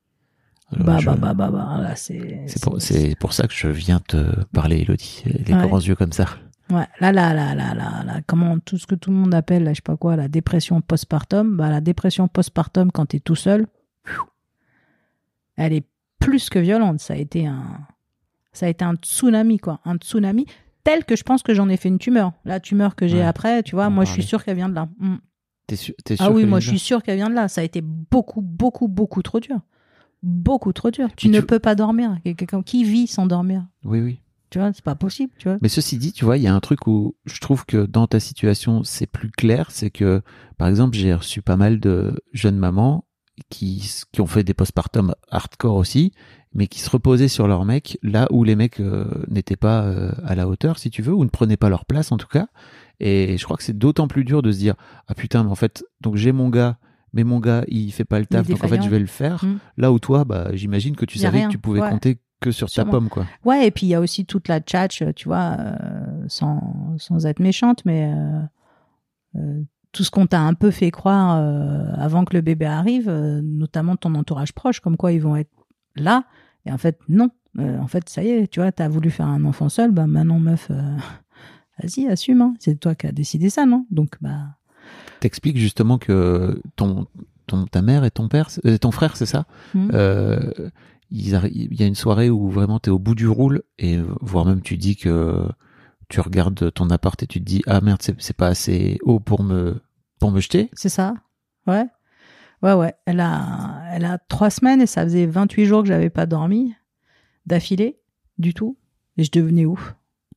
Là, c'est pour ça que je viens te parler, Elodie. Les grands yeux comme ça. Ouais, là, comment, tout ce que tout le monde appelle, là, je sais pas quoi, la dépression postpartum, la dépression postpartum quand t'es tout seul, elle est plus que violente. Ça a été un tsunami, quoi. Un tsunami tel que je pense que j'en ai fait une tumeur. La tumeur que j'ai après, tu vois, moi, je suis sûre qu'elle vient de là. T'es sûr ah oui, moi, je suis sûre qu'elle vient de là. Ça a été beaucoup, beaucoup, beaucoup trop dur. Beaucoup trop dur. Tu ne peux pas dormir. Quelqu'un qui vit sans dormir. Oui. Tu vois, c'est pas possible, tu vois. Mais ceci dit, tu vois, il y a un truc où je trouve que dans ta situation, c'est plus clair. C'est que, par exemple, j'ai reçu pas mal de jeunes mamans qui ont fait des postpartum hardcore aussi, mais qui se reposaient sur leurs mecs, là où les mecs n'étaient pas à la hauteur, si tu veux, ou ne prenaient pas leur place, en tout cas. Et je crois que c'est d'autant plus dur de se dire, ah putain, mais en fait, donc j'ai mon gars, mais mon gars, il fait pas le taf, donc en fait, je vais le faire. Là où toi, j'imagine que tu savais que tu pouvais compter que sur ta pomme, quoi. Ouais, et puis il y a aussi toute la tchatch, tu vois, sans être méchante, mais tout ce qu'on t'a un peu fait croire avant que le bébé arrive, notamment ton entourage proche, comme quoi ils vont être là, et en fait, non. En fait, ça y est, tu vois, t'as voulu faire un enfant seul, maintenant, meuf, vas-y, assume, hein. C'est toi qui as décidé ça, non? Donc, T'expliques justement que ta mère et ton frère, c'est ça? il y a une soirée où vraiment t'es au bout du roule et voire même tu dis que tu regardes ton appart et tu te dis ah merde c'est pas assez haut pour me jeter. C'est ça. Ouais. Elle a 3 semaines et ça faisait 28 jours que j'avais pas dormi d'affilée du tout. Et je devenais ouf.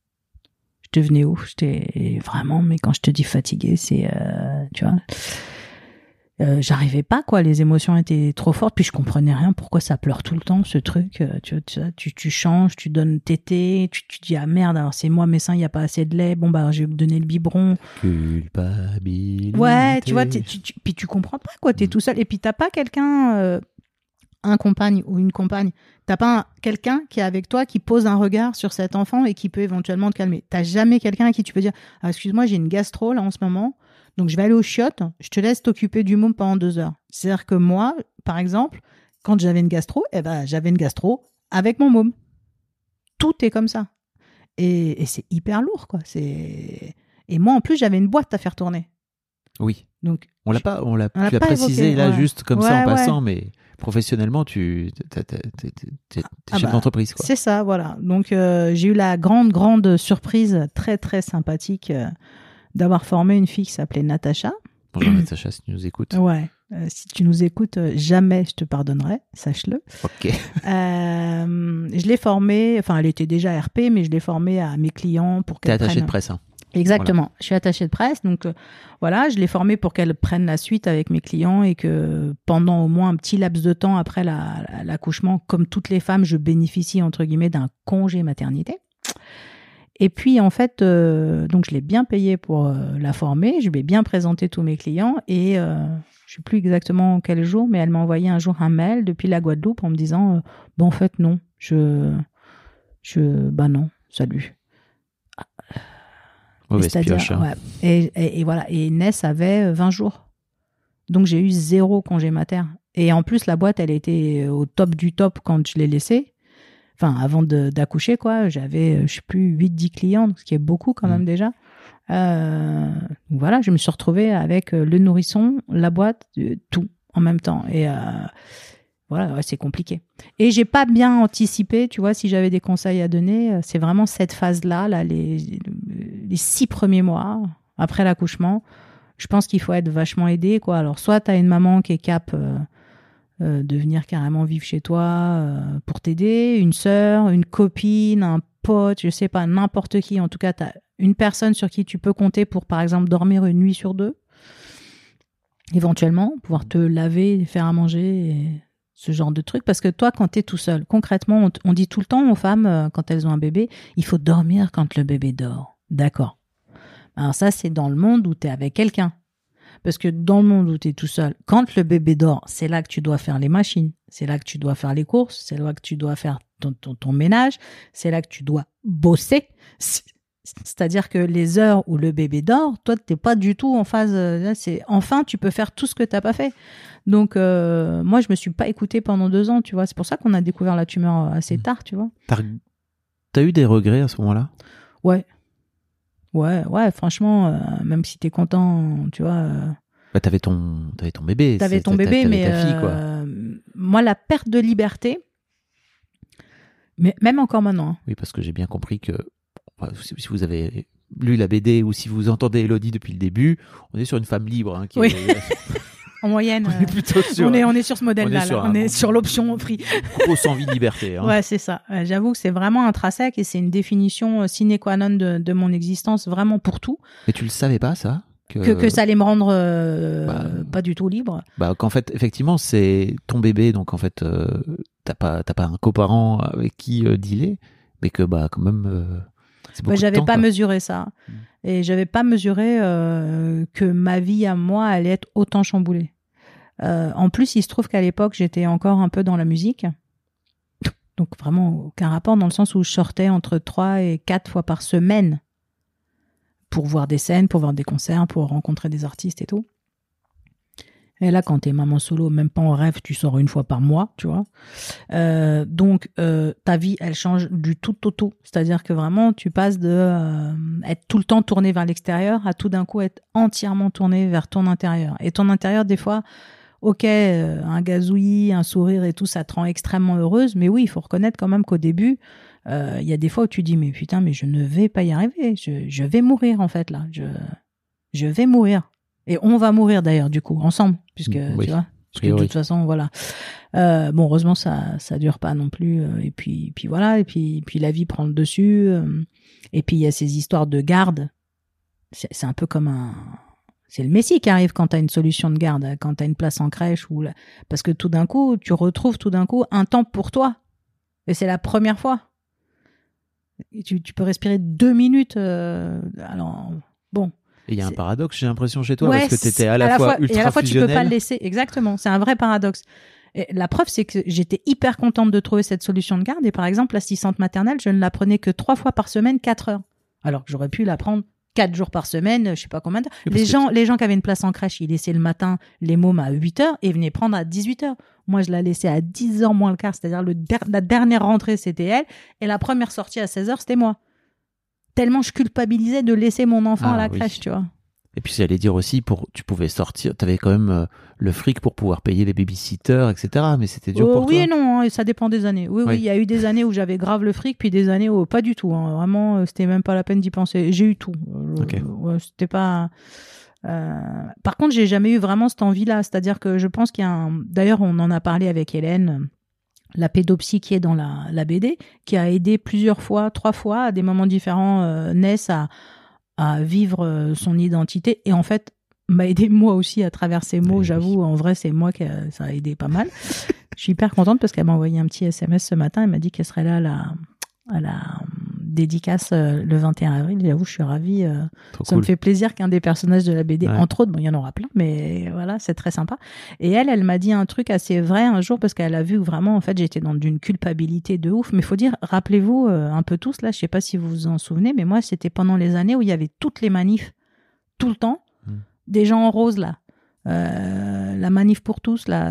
J'étais vraiment, mais quand je te dis fatiguée, c'est, tu vois, j'arrivais pas, quoi. Les émotions étaient trop fortes, puis je comprenais rien. Pourquoi ça pleure tout le temps, ce truc? Tu changes, tu donnes tété, tu dis, ah merde, alors c'est moi, mes seins, il y a pas assez de lait. Bon, bah, je vais me donner le biberon. Culpabilité. Ouais, tu vois, puis tu comprends pas, quoi. T'es tout seul. Et puis t'as pas quelqu'un, un compagne ou une compagne, t'as pas quelqu'un qui est avec toi, qui pose un regard sur cet enfant et qui peut éventuellement te calmer. T'as jamais quelqu'un à qui tu peux dire, ah, excuse-moi, j'ai une gastro là en ce moment, donc je vais aller aux chiottes, je te laisse t'occuper du môme pendant 2 heures. C'est-à-dire que moi, par exemple, quand j'avais une gastro, j'avais une gastro avec mon môme. Tout est comme ça. Et c'est hyper lourd, quoi. Et moi, en plus, j'avais une boîte à faire tourner. Oui. Donc, tu l'as pas précisé évoqué, là, ouais. juste comme ça en Ouais, passant, mais professionnellement, t'es chef d'entreprise, quoi. C'est ça, voilà. Donc, j'ai eu la grande surprise, très, très sympathique, d'avoir formé une fille qui s'appelait Natacha. Bonjour Natacha, si tu nous écoutes. Ouais. Si tu nous écoutes, jamais je te pardonnerai, sache-le. Ok. Je l'ai formée, enfin, elle était déjà RP, mais je l'ai formée à mes clients pour T'es qu'elle attachée prenne... de presse, hein. Exactement. Voilà. Je suis attachée de presse, donc voilà, je l'ai formée pour qu'elle prenne la suite avec mes clients et que pendant au moins un petit laps de temps après l'accouchement, comme toutes les femmes, je bénéficie entre guillemets d'un congé maternité. Et puis en fait, donc je l'ai bien payée pour la former, je lui ai bien présenté tous mes clients et je sais plus exactement quel jour, mais elle m'a envoyé un jour un mail depuis la Guadeloupe en me disant bon en fait non, bah non, salut. Mauvaise pioche. Hein. Ouais. Et voilà. Et Inès avait 20 jours. Donc, j'ai eu 0 congé mater. Et en plus, la boîte, elle était au top du top quand je l'ai laissée. Enfin, avant d'accoucher, quoi. J'avais, je sais plus, 8-10 clients, ce qui est beaucoup quand même déjà. Donc voilà, je me suis retrouvée avec le nourrisson, la boîte, tout en même temps. Et voilà, ouais, c'est compliqué. Et j'ai pas bien anticipé, tu vois, si j'avais des conseils à donner, c'est vraiment cette phase-là, là, les 6 premiers mois après l'accouchement. Je pense qu'il faut être vachement aidé, quoi. Alors, soit tu as une maman qui est cap de venir carrément vivre chez toi pour t'aider, une sœur, une copine, un pote, je sais pas, n'importe qui. En tout cas, tu as une personne sur qui tu peux compter pour, par exemple, dormir une nuit sur 2. Éventuellement, pouvoir te laver, faire à manger... Et ce genre de truc, parce que toi, quand t'es tout seul, concrètement, on dit tout le temps aux femmes, quand elles ont un bébé, il faut dormir quand le bébé dort. D'accord. Alors ça, c'est dans le monde où t'es avec quelqu'un. Parce que dans le monde où t'es tout seul, quand le bébé dort, c'est là que tu dois faire les machines, c'est là que tu dois faire les courses, c'est là que tu dois faire ton ménage, c'est là que tu dois bosser. C'est-à-dire que les heures où le bébé dort, toi, t'es pas du tout en phase. Enfin, tu peux faire tout ce que t'as pas fait. Donc, moi, je me suis pas écoutée pendant 2 ans, tu vois. C'est pour ça qu'on a découvert la tumeur assez tard, tu vois. T'as eu des regrets à ce moment-là ? Ouais, franchement, même si t'es content, tu vois. Bah, t'avais ton bébé. T'avais ton bébé, t'avais mais ta fille, quoi. Moi, la perte de liberté, mais même encore maintenant. Hein. Oui, parce que j'ai bien compris que si vous avez lu la BD ou si vous entendez Elodie depuis le début, on est sur une femme libre. Hein, oui. En moyenne, on est plutôt sur. On est sur ce modèle-là. On est sur l'option free. Grosse envie de liberté. Hein. Ouais, c'est ça. J'avoue que c'est vraiment intrinsèque et c'est une définition sine qua non de mon existence, vraiment pour tout. Mais tu le savais pas, ça ? Que ça allait me rendre pas du tout libre. Bah, qu'en fait, effectivement, c'est ton bébé, donc en fait, t'as pas un coparent avec qui dealer, mais que bah quand même. J'avais pas mesuré ça. Et j'avais pas mesuré que ma vie à moi allait être autant chamboulée. En plus, il se trouve qu'à l'époque, j'étais encore un peu dans la musique. Donc vraiment aucun rapport, dans le sens où je sortais entre 3 et 4 fois par semaine pour voir des scènes, pour voir des concerts, pour rencontrer des artistes et tout. Et là, quand t'es maman solo, même pas en rêve, tu sors 1 fois par mois, tu vois. Donc, ta vie, elle change du tout au tout. C'est-à-dire que vraiment, tu passes de être tout le temps tourné vers l'extérieur à tout d'un coup être entièrement tourné vers ton intérieur. Et ton intérieur, des fois, ok, un gazouillis, un sourire et tout, ça te rend extrêmement heureuse. Mais oui, il faut reconnaître quand même qu'au début, il y a des fois où tu dis, mais putain, mais je ne vais pas y arriver. Je vais mourir, en fait, là. Je vais mourir. Et on va mourir, d'ailleurs, du coup, ensemble. Puisque, oui. tu vois, parce que de toute façon, voilà. Bon, heureusement, ça dure pas non plus. Et puis voilà. Et puis la vie prend le dessus. Et puis, il y a ces histoires de garde. C'est un peu comme c'est le Messie qui arrive quand tu as une solution de garde, quand tu as une place en crèche. Parce que tout d'un coup, tu retrouves un temps pour toi. Et c'est la première fois. Et tu peux respirer 2 minutes. Alors, bon. Et il y a un paradoxe, j'ai l'impression, chez toi, Ouais, parce que tu étais à la fois ultra et à la fois, tu fusionnel. peux pas le laisser. Exactement. C'est un vrai paradoxe. Et la preuve, c'est que j'étais hyper contente de trouver cette solution de garde. Et par exemple, l'assistante maternelle, je ne la prenais que 3 fois par semaine, 4 heures. Alors que j'aurais pu la prendre 4 jours par semaine, je sais pas combien d'heures. Les gens qui avaient une place en crèche, ils laissaient le matin les mômes à 8 heures et venaient prendre à 18 heures. Moi, je la laissais à 10 heures moins le quart, c'est-à-dire la dernière rentrée, c'était elle. Et la première sortie à 16 heures, c'était moi. Tellement je culpabilisais de laisser mon enfant à la crèche, tu vois. Et puis, j'allais dire aussi, tu pouvais sortir, t'avais quand même le fric pour pouvoir payer les babysitters, etc. Mais c'était dur pour toi. Oui et non, hein, ça dépend des années. Oui, il y a eu des années où j'avais grave le fric, puis des années où pas du tout. Hein. Vraiment, c'était même pas la peine d'y penser. J'ai eu tout. C'était pas... Par contre, j'ai jamais eu vraiment cette envie-là. C'est-à-dire que je pense qu'il y a D'ailleurs, on en a parlé avec Hélène, la pédopsie qui est dans la BD, qui a aidé 3 fois, à des moments différents, Ness à vivre son identité. Et en fait, m'a aidé moi aussi à travers ces mots. J'avoue, en vrai, c'est moi ça a aidé pas mal. Je suis hyper contente parce qu'elle m'a envoyé un petit SMS ce matin. Elle m'a dit qu'elle serait là à la dédicace le 21 avril. J'avoue, je suis ravie. Ça me fait plaisir qu'un des personnages de la BD, entre autres, bon, il y en aura plein, mais voilà, c'est très sympa. Et elle m'a dit un truc assez vrai un jour parce qu'elle a vu que vraiment, en fait, j'étais dans une culpabilité de ouf. Mais faut dire, rappelez-vous un peu tous, là, je sais pas si vous vous en souvenez, mais moi, c'était pendant les années où il y avait toutes les manifs, tout le temps, des gens en rose, là. La manif pour tous là,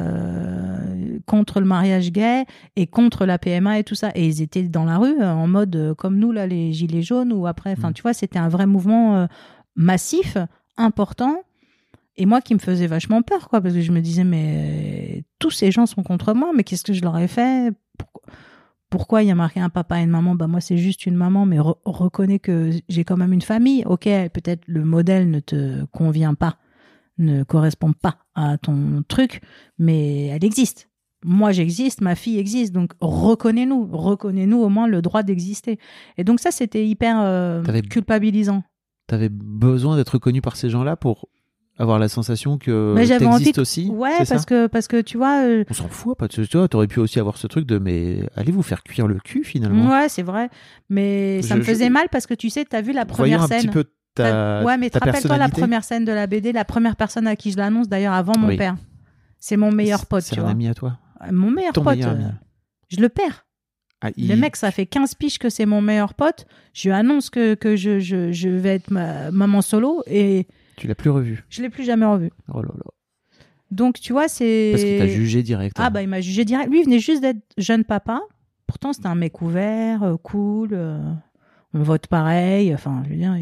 contre le mariage gay et contre la PMA et tout ça, et ils étaient dans la rue en mode comme nous là, les gilets jaunes, ou après, enfin tu vois, c'était un vrai mouvement massif, important, et moi qui me faisait vachement peur, quoi, parce que je me disais mais tous ces gens sont contre moi, mais qu'est-ce que je leur ai fait? Pourquoi il y a marqué un papa et une maman? Bah moi c'est juste une maman, mais reconnais que j'ai quand même une famille. Ok, peut-être le modèle ne te convient pas, ne correspond pas à ton truc, mais elle existe. Moi, j'existe, ma fille existe, donc reconnais-nous au moins le droit d'exister. Et donc ça, c'était hyper culpabilisant. T'avais besoin d'être reconnu par ces gens-là pour avoir la sensation que j'avais t'existes aussi. Ouais, parce que tu vois... On s'en fout, pas. Tu vois, t'aurais pu aussi avoir ce truc de mais allez vous faire cuire le cul finalement. Ouais, c'est vrai, mais ça me faisait mal parce que tu sais, t'as vu la première scène. Voyons un petit peu ouais, mais ta rappelle-toi la première scène de la BD, la première personne à qui je l'annonce, d'ailleurs, avant mon père. C'est mon meilleur pote, tu vois. C'est un ami à toi. Mon meilleur pote. Meilleur ami. Je le perds. Le mec, ça fait 15 piges que c'est mon meilleur pote. Je lui annonce que je vais être maman solo et... Tu l'as plus revu? Je l'ai plus jamais revu. Oh là là. Donc, tu vois, c'est... Parce qu'il t'a jugé direct. Ah, bah, il m'a jugé direct. Lui, il venait juste d'être jeune papa. Pourtant, c'était un mec ouvert, cool. On vote pareil. Enfin, je veux dire,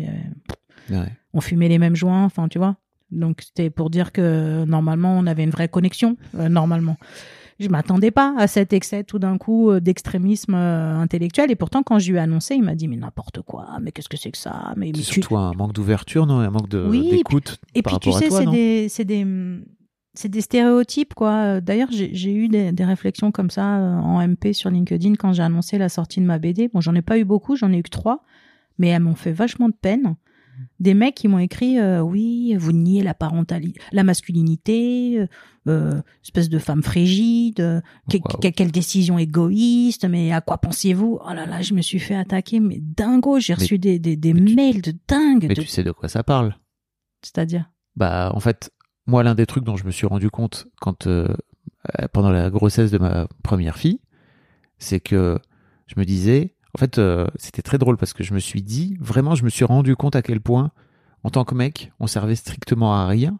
on fumait les mêmes joints. Enfin, tu vois. Donc, c'était pour dire que, normalement, on avait une vraie connexion. Normalement. Je m'attendais pas à cet excès, tout d'un coup, d'extrémisme intellectuel. Et pourtant, quand je lui ai annoncé, il m'a dit, mais n'importe quoi, mais qu'est-ce que c'est que ça? Mais c'est surtout un manque d'ouverture, non? Un manque d'écoute par rapport à toi, non? C'est des stéréotypes, quoi. D'ailleurs, j'ai eu des réflexions comme ça en MP sur LinkedIn quand j'ai annoncé la sortie de ma BD. Bon, j'en ai pas eu beaucoup, j'en ai eu que 3, mais elles m'ont fait vachement de peine. Des mecs qui m'ont écrit oui, vous niez la masculinité, espèce de femme frigide, quelle décision égoïste, mais à quoi pensiez-vous? Oh là là, je me suis fait attaquer, mais dingo, j'ai reçu des mails de dingue. Mais tu sais de quoi ça parle? C'est-à-dire? Bah, en fait, moi, l'un des trucs dont je me suis rendu compte quand pendant la grossesse de ma première fille, c'est que je me disais... En fait, c'était très drôle parce que je me suis dit, vraiment, je me suis rendu compte à quel point, en tant que mec, on servait strictement à rien.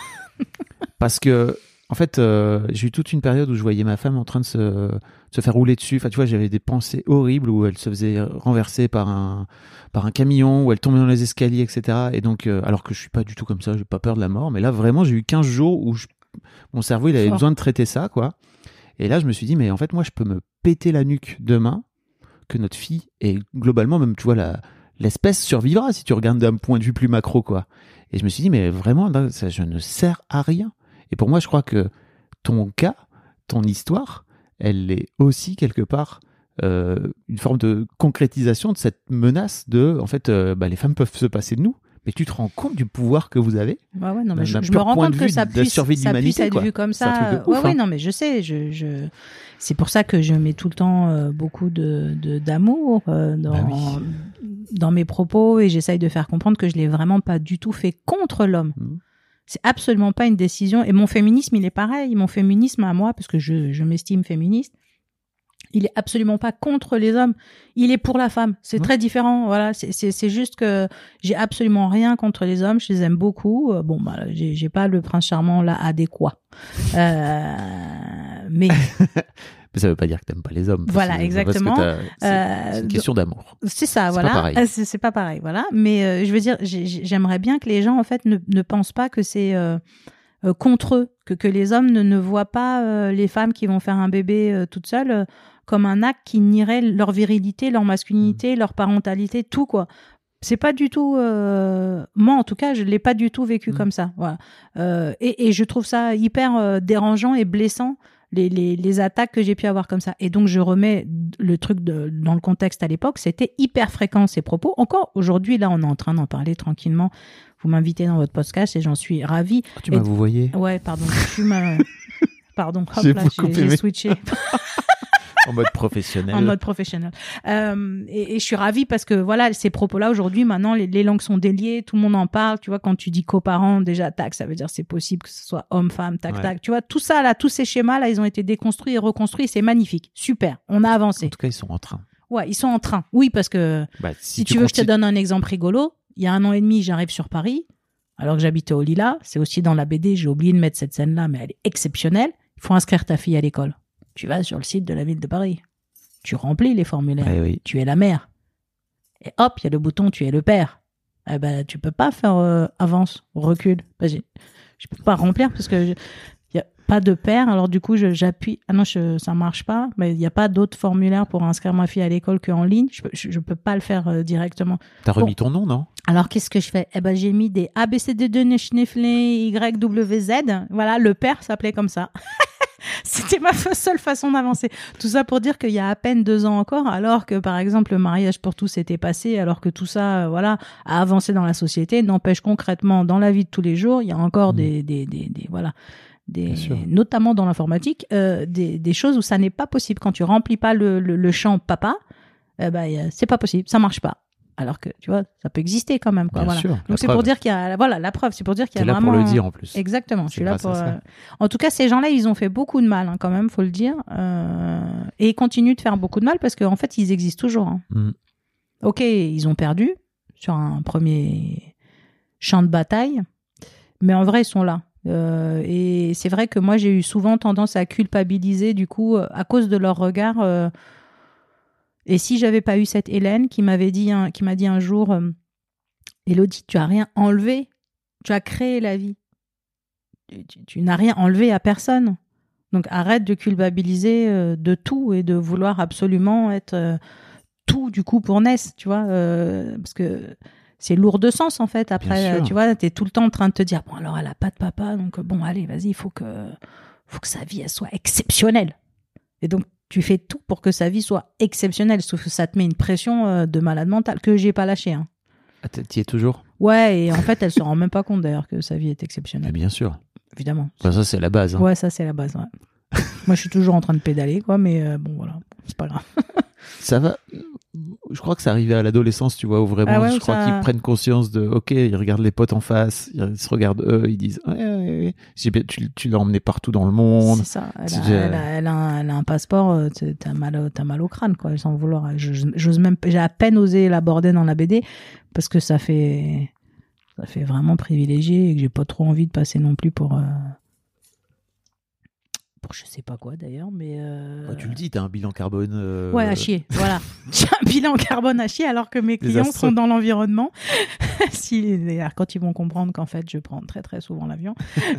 Parce que, en fait, j'ai eu toute une période où je voyais ma femme en train de se faire rouler dessus. Enfin, tu vois, j'avais des pensées horribles où elle se faisait renverser par un camion, où elle tombait dans les escaliers, etc. Et donc, alors que je suis pas du tout comme ça, j'ai pas peur de la mort. Mais là, vraiment, j'ai eu 15 jours où mon cerveau, il avait Fort. besoin de traiter ça, quoi. Et là, je me suis dit, mais en fait, moi, je peux me péter la nuque demain que notre fille, et globalement, même, tu vois, l'espèce survivra si tu regardes d'un point de vue plus macro, quoi. Et je me suis dit, mais vraiment, là, ça, je ne sers à rien. Et pour moi, je crois que ton cas, ton histoire, elle est aussi quelque part une forme de concrétisation de cette menace de, en fait, les femmes peuvent se passer de nous. Mais tu te rends compte du pouvoir que vous avez? Bah ouais, non, mais je me pur rends point compte de que vue ça de la survie de puisse l'humanité, être quoi. vu comme C'est un ça. truc de ouf, Ouais, hein. non, mais je sais. C'est pour ça que je mets tout le temps beaucoup d'amour dans mes propos et j'essaye de faire comprendre que je l'ai vraiment pas du tout fait contre l'homme. C'est absolument pas une décision. Et mon féminisme, il est pareil. Mon féminisme à moi, parce que je m'estime féministe, il est absolument pas contre les hommes. Il est pour la femme. C'est très différent. Voilà. C'est juste que j'ai absolument rien contre les hommes. Je les aime beaucoup. J'ai pas le prince charmant là adéquat. Mais Mais ça veut pas dire que t'aimes pas les hommes. Voilà, exactement. C'est une question d'amour. C'est ça, C'est voilà. pas pareil. C'est pas pareil, voilà. Mais je veux dire, j'aimerais bien que les gens, en fait, ne pensent pas que c'est contre eux, que les hommes ne voient pas les femmes qui vont faire un bébé toutes seules comme un acte qui nierait leur virilité, leur masculinité, leur parentalité, tout, quoi. C'est pas du tout... moi, en tout cas, je l'ai pas du tout vécu comme ça. Voilà. Et je trouve ça hyper dérangeant et blessant, les attaques que j'ai pu avoir comme ça. Et donc, je remets le truc dans le contexte à l'époque. C'était hyper fréquent, ces propos. Encore aujourd'hui, là, on est en train d'en parler tranquillement. Vous m'invitez dans votre podcast et j'en suis ravie. Tu m'as vous voyez. Ouais, pardon. Pardon, hop, J'ai là, beaucoup aimé. j'ai switché. En mode professionnel. En mode professionnel. Et je suis ravie parce que voilà, ces propos-là, aujourd'hui, maintenant, les langues sont déliées, tout le monde en parle. Tu vois, quand tu dis coparent, déjà, tac, ça veut dire c'est possible que ce soit homme-femme, tac, tac. Tu vois, tout ça, là, tous ces schémas-là, ils ont été déconstruits et reconstruits. C'est magnifique. Super. On a avancé. En tout cas, ils sont en train. Ouais, ils sont en train. Oui, parce que si tu veux, je te donne un exemple rigolo. Il y a 1 an et demi, j'arrive sur Paris, alors que j'habitais au Lilas. C'est aussi dans la BD, j'ai oublié de mettre cette scène-là, mais elle est exceptionnelle. Il faut inscrire ta fille à l'école. Tu vas sur le site de la ville de Paris. Tu remplis les formulaires. Oui. Tu es la mère. Et hop, il y a le bouton tu es le père. Eh ben, tu peux pas faire avance, recul. Je peux pas remplir parce que il y a pas de père. Alors du coup, j'appuie. Ah non, ça marche pas. Mais il y a pas d'autre formulaire pour inscrire ma fille à l'école qu'en ligne. Je peux pas le faire directement. T'as remis ton nom, non? Alors, qu'est-ce que je fais? Eh ben, j'ai mis des ABCD2 Schnefflé YWZ. Voilà, le père s'appelait comme ça. C'était ma seule façon d'avancer. Tout ça pour dire qu'il y a à peine 2 ans encore, alors que, par exemple, le mariage pour tous était passé, alors que tout ça, a avancé dans la société, n'empêche concrètement, dans la vie de tous les jours, il y a encore notamment dans l'informatique, des choses où ça n'est pas possible. Quand tu remplis pas le champ papa, c'est pas possible, ça marche pas. Alors que, tu vois, ça peut exister quand même, quoi. Bien voilà. sûr, Donc c'est pour dire qu'il y a, la preuve, c'est pour dire qu'il y a vraiment... T'es là pour le dire en plus. Exactement, je suis là grâce pour... à ça. En tout cas, ces gens-là, ils ont fait beaucoup de mal, hein, quand même, faut le dire. Et ils continuent de faire beaucoup de mal parce qu'en fait, ils existent toujours. Hein. Ok, ils ont perdu sur un premier champ de bataille, mais en vrai, ils sont là. Et c'est vrai que moi, j'ai eu souvent tendance à culpabiliser, du coup, à cause de leur regard... Et si j'avais pas eu cette Hélène qui m'a dit un jour, Élodie, tu as rien enlevé, tu as créé la vie. Tu n'as rien enlevé à personne. Donc arrête de culpabiliser de tout et de vouloir absolument être tout du coup pour Ness, tu vois, parce que c'est lourd de sens en fait. Après, tu vois, t'es tout le temps en train de te dire bon alors elle a pas de papa, donc bon allez vas-y, il faut que sa vie elle soit exceptionnelle. Et donc tu fais tout pour que sa vie soit exceptionnelle, sauf que ça te met une pression de malade mental que j'ai pas lâché. Hein. Ah, t'y es toujours? Ouais, et en fait, elle se rend même pas compte d'ailleurs que sa vie est exceptionnelle. Mais bien sûr. Évidemment. Bah, ça, c'est la base. Hein. Ouais, ça, c'est la base. Ouais. Moi, je suis toujours en train de pédaler, quoi, mais bon, voilà, c'est pas grave. Ça va. Je crois que ça arrivait à l'adolescence, tu vois, où vraiment, je crois qu'ils prennent conscience de, ok, ils regardent les potes en face, ils se regardent eux, ils disent, ouais. Tu l'as emmené partout dans le monde. C'est ça. Elle a un passeport, t'as mal au crâne, quoi, sans vouloir. J'ose même, j'ai à peine osé l'aborder dans la BD parce que ça fait vraiment privilégié et que j'ai pas trop envie de passer non plus pour pour je sais pas quoi d'ailleurs, mais Tu le dis, t'as un bilan carbone. Ouais, à chier. Voilà, j'ai un bilan carbone à chier alors que mes clients sont dans l'environnement. D'ailleurs, quand ils vont comprendre qu'en fait je prends très très souvent l'avion.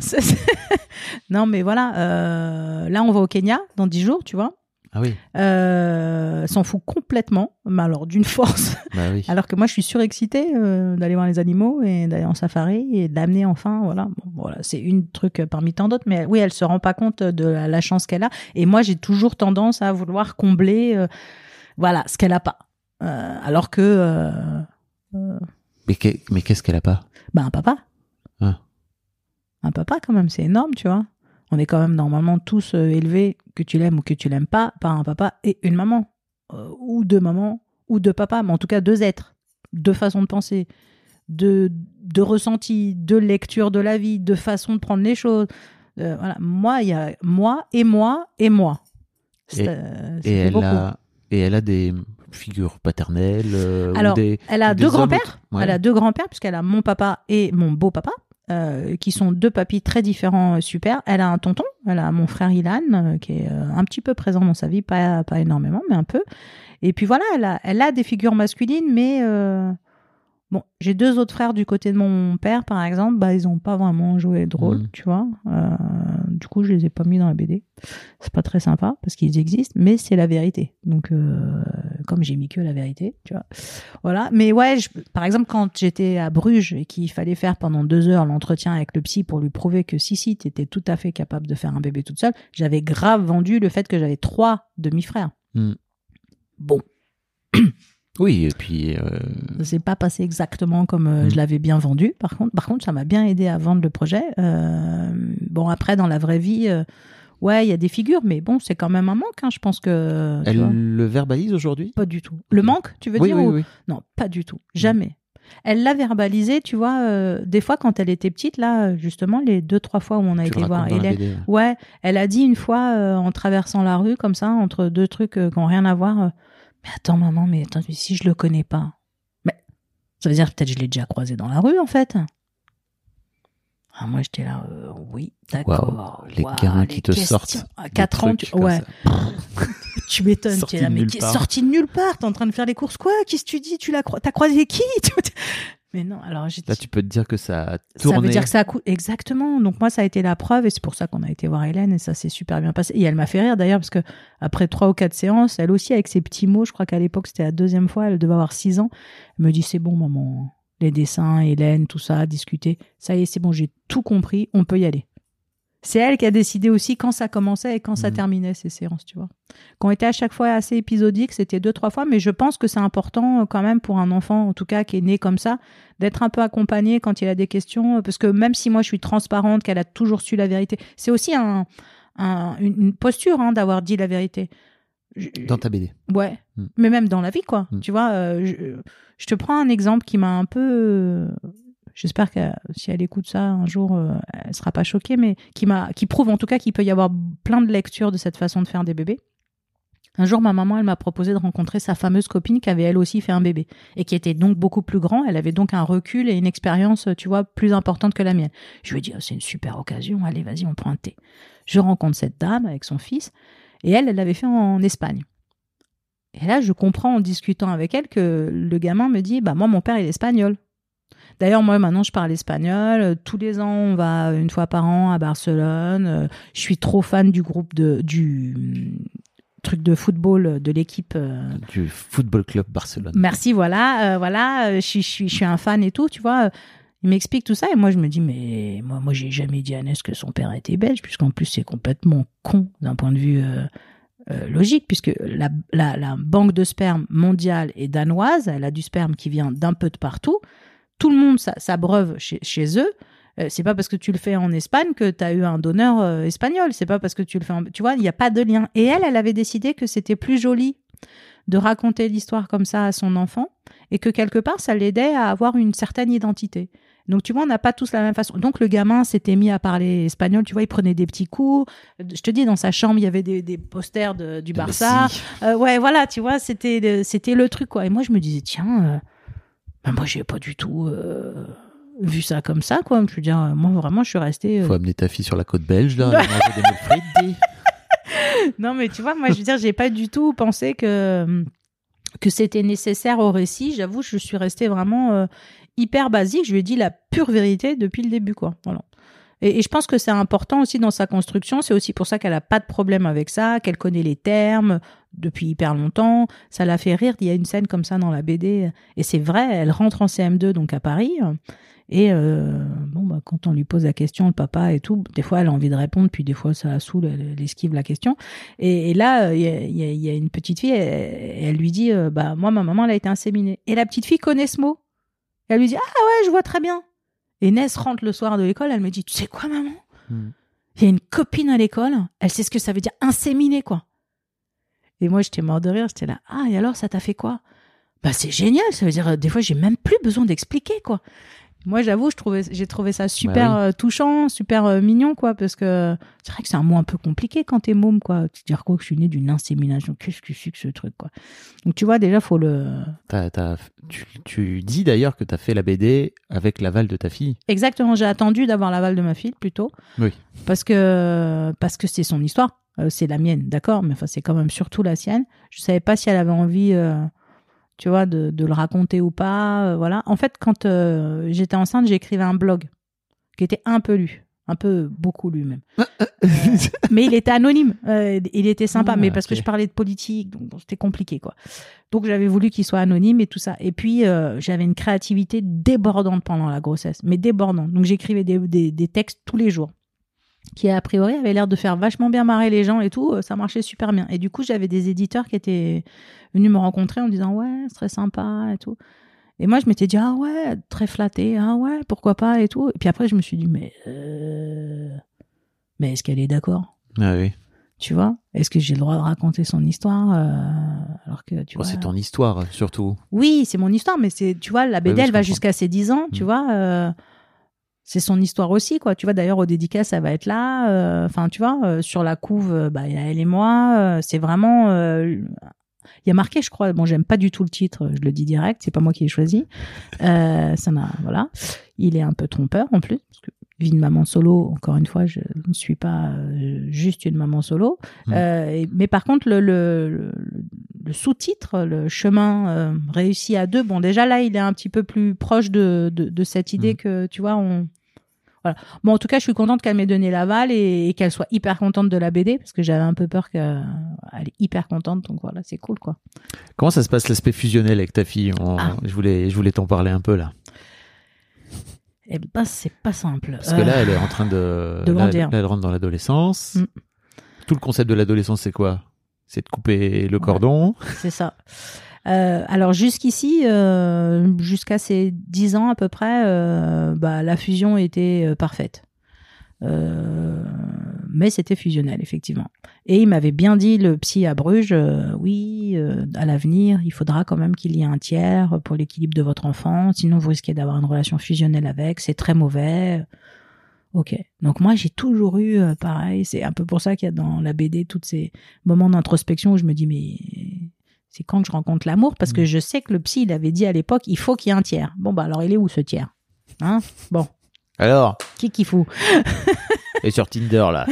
Non, mais voilà. Là, on va au Kenya dans 10 jours, tu vois. Ah oui. S'en fout complètement, mais alors d'une force. Bah oui. Alors que moi, je suis surexcitée d'aller voir les animaux et d'aller en safari et d'amener enfin, voilà. Bon, voilà, c'est une truc parmi tant d'autres, mais oui, elle se rend pas compte de la chance qu'elle a. Et moi, j'ai toujours tendance à vouloir combler, voilà, ce qu'elle a pas. Alors que. Mais qu'est-ce qu'elle a pas? Bah, un papa. Ah. Un papa, quand même, c'est énorme, tu vois. On est quand même normalement tous élevés, que tu l'aimes ou que tu l'aimes pas, par un papa et une maman. Ou deux mamans, ou deux papas, mais en tout cas 2 êtres, 2 façons de penser, de ressenti, de lecture de la vie, de façon de prendre les choses. Voilà. Moi, il y a moi et moi et moi. Et elle a des figures paternelles. Alors, ou elle a des 2 hommes grands-pères. Ouais. Elle a 2 grands-pères, puisqu'elle a mon papa et mon beau-papa. Qui sont 2 papis très différents, super. Elle a un tonton, elle a mon frère Ilan, qui est un petit peu présent dans sa vie, pas énormément, mais un peu. Et puis voilà, elle a des figures masculines, mais bon, j'ai 2 autres frères du côté de mon père, par exemple, bah ils ont pas vraiment joué le rôle, tu vois. Du coup, je les ai pas mis dans la BD. C'est pas très sympa parce qu'ils existent, mais c'est la vérité. Donc, comme j'ai mis que la vérité, tu vois. Voilà. Mais ouais, par exemple, quand j'étais à Bruges et qu'il fallait faire pendant 2 heures l'entretien avec le psy pour lui prouver que si, t'étais tout à fait capable de faire un bébé toute seule, j'avais grave vendu le fait que j'avais 3 demi-frères. Bon. Oui, et puis. Ça s'est pas passé exactement comme je l'avais bien vendu. Par contre, ça m'a bien aidé à vendre le projet. Bon, après, dans la vraie vie, ouais, il y a des figures, mais bon, c'est quand même un manque, hein, je pense que. Elle le verbalise aujourd'hui? Pas du tout. Le manque, tu veux dire? Oui. Non, pas du tout. Jamais. Elle l'a verbalisé, tu vois, des fois quand elle était petite, là, justement, les 2-3 fois où on a été voir Hélène. Ouais, elle a dit une fois, en traversant la rue, comme ça, entre 2 trucs qui n'ont rien à voir. Mais attends, maman, si je le connais pas. Mais ça veut dire peut-être je l'ai déjà croisé dans la rue, en fait. Ah, moi, j'étais là, oui, d'accord. Les gamins qui te sortent. À 4 ans, ouais. Tu m'étonnes, tu es là, mais qui est sorti de nulle part, t'es en train de faire les courses, quoi? Qu'est-ce que tu dis? T'as croisé qui? Mais non, alors là, tu peux te dire que ça a tourné. Ça veut dire que ça a exactement. Donc moi, ça a été la preuve et c'est pour ça qu'on a été voir Hélène et ça s'est super bien passé. Et elle m'a fait rire d'ailleurs parce que après 3 ou 4 séances, elle aussi avec ses petits mots, je crois qu'à l'époque c'était la 2e fois, elle devait avoir 6 ans. Elle me dit c'est bon maman, les dessins, Hélène, tout ça, discuter. Ça y est, c'est bon, j'ai tout compris, on peut y aller. C'est elle qui a décidé aussi quand ça commençait et quand ça terminait, ces séances, tu vois. Qui ont été à chaque fois assez épisodiques, c'était 2-3 fois, mais je pense que c'est important quand même pour un enfant, en tout cas, qui est né comme ça, d'être un peu accompagné quand il a des questions, parce que même si moi je suis transparente, qu'elle a toujours su la vérité, c'est aussi une posture d'avoir dit la vérité. Dans ta BD. Ouais, mais même dans la vie, quoi. Tu vois, je te prends un exemple qui m'a un peu... J'espère que si elle écoute ça un jour, elle sera pas choquée, mais qui prouve en tout cas qu'il peut y avoir plein de lectures de cette façon de faire des bébés. Un jour, ma maman, elle m'a proposé de rencontrer sa fameuse copine qui avait elle aussi fait un bébé et qui était donc beaucoup plus grand. Elle avait donc un recul et une expérience, tu vois, plus importante que la mienne. Je lui ai dit, c'est une super occasion, allez, vas-y, on prend un thé. Je rencontre cette dame avec son fils et elle l'avait fait en Espagne. Et là, je comprends en discutant avec elle que le gamin me dit, moi, mon père, il est espagnol. D'ailleurs, moi, maintenant, je parle espagnol. Tous les ans, on va 1 fois par an à Barcelone. Je suis trop fan du groupe du truc de football de l'équipe. Du Football Club Barcelone. Merci, voilà. Je suis un fan et tout, tu vois. Il m'explique tout ça et moi, je me dis, mais moi j'ai jamais dit à Agnès que son père était belge, puisqu'en plus, c'est complètement con d'un point de vue... logique, puisque la banque de sperme mondiale est danoise, elle a du sperme qui vient d'un peu de partout, tout le monde s'abreuve chez eux, c'est pas parce que tu le fais en Espagne que tu as eu un donneur espagnol, c'est pas parce que tu le fais tu vois, il n'y a pas de lien. Et elle avait décidé que c'était plus joli de raconter l'histoire comme ça à son enfant, et que quelque part, ça l'aidait à avoir une certaine identité. Donc, tu vois, on n'a pas tous la même façon. Donc, le gamin s'était mis à parler espagnol. Tu vois, il prenait des petits coups. Je te dis, dans sa chambre, il y avait des posters du Barça. Ouais, voilà, tu vois, c'était le truc, quoi. Et moi, je me disais, tiens, moi, j'ai pas du tout vu ça comme ça, quoi. Je veux dire, moi, vraiment, je suis restée... Faut amener ta fille sur la côte belge, là, manger des moules frites, dis. Non, mais tu vois, moi, je veux dire, j'ai pas du tout pensé que c'était nécessaire au récit. J'avoue, je suis restée vraiment hyper basique. Je lui ai dit la pure vérité depuis le début, quoi. Voilà. Et je pense que c'est important aussi dans sa construction. C'est aussi pour ça qu'elle a pas de problème avec ça, qu'elle connaît les termes depuis hyper longtemps. Ça l'a fait rire. Il y a une scène comme ça dans la BD. Et c'est vrai, elle rentre en CM2, donc à Paris. Et quand on lui pose la question, le papa et tout, des fois elle a envie de répondre, puis des fois ça la saoule, elle esquive la question. Et là, il y a une petite fille, elle lui dit, moi ma maman elle a été inséminée. Et la petite fille connaît ce mot. Et elle lui dit, ah ouais, je vois très bien. Et Ness rentre le soir de l'école, elle me dit, tu sais quoi maman ? Il y a une copine à l'école, elle sait ce que ça veut dire inséminer, quoi. Et moi j'étais mort de rire, j'étais là, ah et alors ça t'a fait quoi ? Bah c'est génial, ça veut dire des fois j'ai même plus besoin d'expliquer, quoi. Moi, j'avoue, j'ai trouvé ça super touchant, super mignon, quoi, parce que c'est vrai que c'est un mot un peu compliqué quand t'es môme, quoi. Tu dire quoi que je suis née d'une insémination, qu'est-ce que c'est que ce truc, quoi. Donc tu vois, déjà, faut le. Tu dis d'ailleurs que t'as fait la BD avec l'aval de ta fille. Exactement, j'ai attendu d'avoir l'aval de ma fille plutôt. Oui. Parce que c'est son histoire, c'est la mienne, d'accord, mais enfin c'est quand même surtout la sienne. Je savais pas si elle avait envie. Tu vois, de le raconter ou pas, voilà. En fait, quand j'étais enceinte, j'écrivais un blog qui était un peu lu, un peu beaucoup lu même. Mais il était anonyme, il était sympa, mais parce que je parlais de politique, donc c'était compliqué, quoi. Donc j'avais voulu qu'il soit anonyme et tout ça. Et puis j'avais une créativité débordante pendant la grossesse, mais débordante. Donc j'écrivais des textes tous les jours, qui a priori avait l'air de faire vachement bien marrer les gens et tout, ça marchait super bien. Et du coup, j'avais des éditeurs qui étaient venus me rencontrer en me disant ouais, c'est très sympa et tout. Et moi, je m'étais dit ah ouais, très flatté, ah ouais, pourquoi pas et tout. Et puis après, je me suis dit mais est-ce qu'elle est d'accord ? Ah oui. Tu vois ? Est-ce que j'ai le droit de raconter son histoire alors que tu vois, c'est ton histoire surtout. Oui, c'est mon histoire, mais c'est, tu vois, la BD, elle va jusqu'à ses 10 ans, tu vois. C'est son histoire aussi, quoi. Tu vois, d'ailleurs, au dédicace, ça va être là. Enfin, tu vois, sur la couve, il y a elle et moi. C'est vraiment... Il y a marqué, je crois... Bon, j'aime pas du tout le titre, je le dis direct. C'est pas moi qui l'ai choisi. Ça m'a... Voilà. Il est un peu trompeur, en plus. Parce que vie de maman solo, encore une fois, je ne suis pas juste une maman solo. Mais par contre, le sous-titre, le chemin réussi à deux, bon, déjà là, il est un petit peu plus proche de cette idée que, tu vois, voilà. Bon, en tout cas, je suis contente qu'elle m'ait donné l'aval et qu'elle soit hyper contente de la BD, parce que j'avais un peu peur qu'elle est hyper contente, donc voilà, c'est cool, quoi. Comment ça se passe l'aspect fusionnel avec ta fille ? Je voulais t'en parler un peu, là. Eh ben, c'est pas simple. Parce que là, elle est en train de grandir. Là, elle rentre dans l'adolescence. Tout le concept de l'adolescence, c'est quoi ? C'est de couper le cordon. C'est ça. Alors jusqu'ici, jusqu'à ses 10 ans à peu près, la fusion était parfaite. Mais c'était fusionnel, effectivement. Et il m'avait bien dit, le psy à Bruges, à l'avenir, il faudra quand même qu'il y ait un tiers pour l'équilibre de votre enfant, sinon vous risquez d'avoir une relation fusionnelle avec, c'est très mauvais. Ok. Donc moi, j'ai toujours eu, pareil, c'est un peu pour ça qu'il y a dans la BD tous ces moments d'introspection où je me dis, mais c'est quand que je rencontre l'amour, parce que je sais que le psy, il avait dit à l'époque, il faut qu'il y ait un tiers. Bon, alors il est où ce tiers ? Hein ? Bon. Alors ? Qui fout ? Et sur Tinder, là.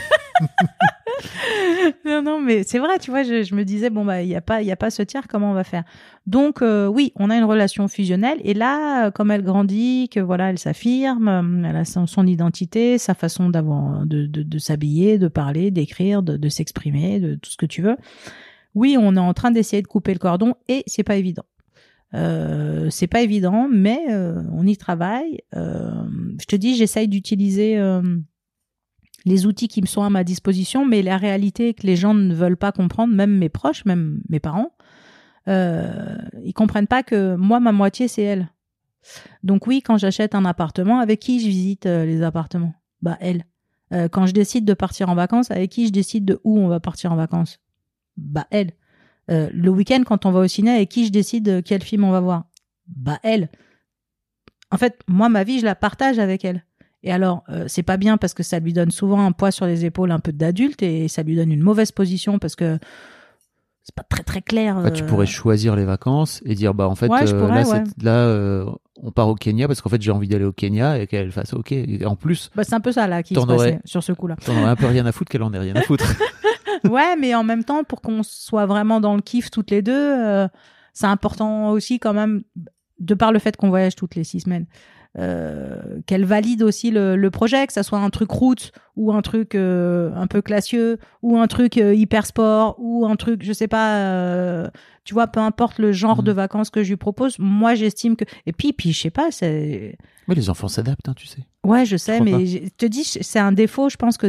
Non, mais c'est vrai, tu vois, je me disais, il y a pas ce tiers, comment on va faire ? Donc, oui, on a une relation fusionnelle, et là, comme elle grandit, que voilà, elle s'affirme, elle a son identité, sa façon de s'habiller, de parler, d'écrire, de s'exprimer, de tout ce que tu veux. Oui, on est en train d'essayer de couper le cordon, et c'est pas évident. C'est pas évident, mais on y travaille. Je te dis, j'essaye d'utiliser les outils qui me sont à ma disposition, mais la réalité est que les gens ne veulent pas comprendre, même mes proches, même mes parents, ils comprennent pas que moi, ma moitié, c'est elle. Donc oui, quand j'achète un appartement, avec qui je visite les appartements ? Elle. Quand je décide de partir en vacances, avec qui je décide de où on va partir en vacances ? Elle. Le week-end, quand on va au ciné, avec qui je décide quel film on va voir ? Elle. En fait, moi, ma vie, je la partage avec elle. Et alors, c'est pas bien parce que ça lui donne souvent un poids sur les épaules un peu d'adulte et ça lui donne une mauvaise position parce que c'est pas très très clair. Tu pourrais choisir les vacances et dire en fait on part au Kenya parce qu'en fait j'ai envie d'aller au Kenya et qu'elle fasse ok. Et en plus, c'est un peu ça là qui se passait sur ce coup-là. T'en aurais un peu rien à foutre qu'elle en ait rien à foutre. Ouais, mais en même temps, pour qu'on soit vraiment dans le kiff toutes les deux, c'est important aussi quand même, de par le fait qu'on voyage toutes les 6 semaines, qu'elle valide aussi le projet, que ça soit un truc route ou un truc un peu classieux ou un truc hyper sport ou un truc, je sais pas, tu vois, peu importe le genre de vacances que je lui propose, moi j'estime que... Et puis je sais pas, c'est... Oui, les enfants s'adaptent, hein, tu sais. Ouais, je sais, Crois mais je te dis, c'est un défaut, je pense, que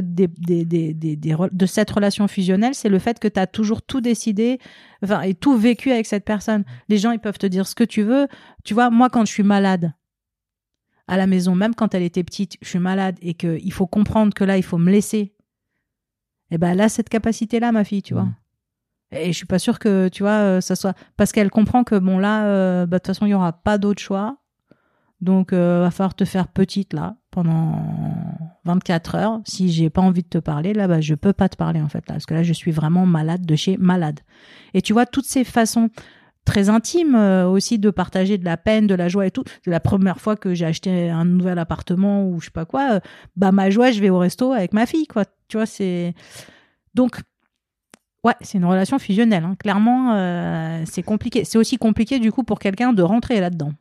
de cette relation fusionnelle, c'est le fait que tu as toujours tout décidé, enfin, et tout vécu avec cette personne. Les gens, ils peuvent te dire ce que tu veux. Tu vois, moi, quand je suis malade à la maison, même quand elle était petite, je suis malade et qu'il faut comprendre que là, il faut me laisser. Et ben, elle a cette capacité-là, ma fille, tu vois. Et je suis pas sûre que, tu vois, ça soit... Parce qu'elle comprend que, bon, là, de toute façon, il y aura pas d'autre choix. Donc, va falloir te faire petite, là, pendant 24 heures. Si j'ai pas envie de te parler, là, bah, je peux pas te parler, en fait, là. Parce que là, je suis vraiment malade de chez malade. Et tu vois, toutes ces façons très intimes aussi de partager de la peine, de la joie et tout. C'est la première fois que j'ai acheté un nouvel appartement ou je sais pas quoi. Bah, ma joie, je vais au resto avec ma fille, quoi. Tu vois, c'est... Donc... Ouais, c'est une relation fusionnelle. Hein. Clairement, c'est compliqué. C'est aussi compliqué, du coup, pour quelqu'un de rentrer là-dedans.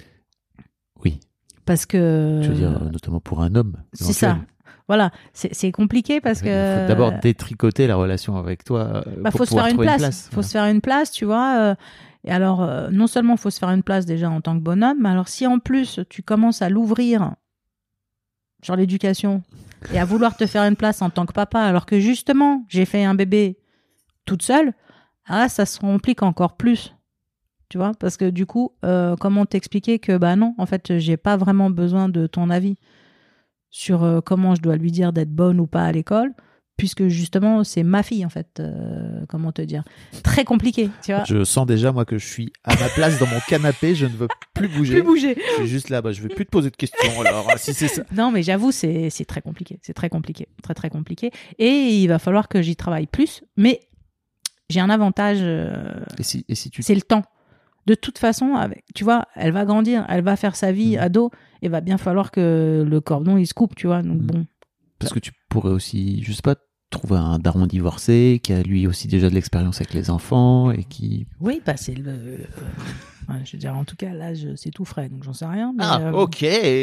Oui. Parce que... Je veux dire, notamment pour un homme. C'est ça. Voilà, c'est compliqué parce que... Il faut d'abord détricoter la relation avec toi faut pour se faire une place. place. Faut se faire une place, tu vois. Et alors, non seulement il faut se faire une place déjà en tant que bonhomme, mais alors si en plus tu commences à l'ouvrir sur l'éducation et à vouloir te faire une place en tant que papa, alors que justement, j'ai fait un bébé toute seule, là, ça se complique encore plus. Tu vois, parce que du coup, comment t'expliquer que, bah non, en fait, j'ai pas vraiment besoin de ton avis sur comment je dois lui dire d'être bonne ou pas à l'école, puisque justement, c'est ma fille, en fait. Comment te dire ? Très compliqué, tu vois. Je sens déjà, moi, que je suis à ma place dans mon canapé, je ne veux plus bouger. Plus bouger. Je suis juste là, bah, je ne vais plus te poser de questions, alors, si c'est ça. Non, mais j'avoue, c'est très compliqué. C'est très compliqué. Très, très compliqué. Et il va falloir que j'y travaille plus, mais j'ai un avantage. Et si tu... C'est le temps. De toute façon, tu vois, elle va grandir, elle va faire sa vie ado, et va bien falloir que le cordon il se coupe, tu vois. Donc bon. Parce que tu pourrais aussi, je sais pas, trouver un daron divorcé qui a lui aussi déjà de l'expérience avec les enfants et qui... Oui, bah c'est le... Ouais, je veux dire, en tout cas, l'âge, c'est tout frais, donc j'en sais rien. Mais, ok.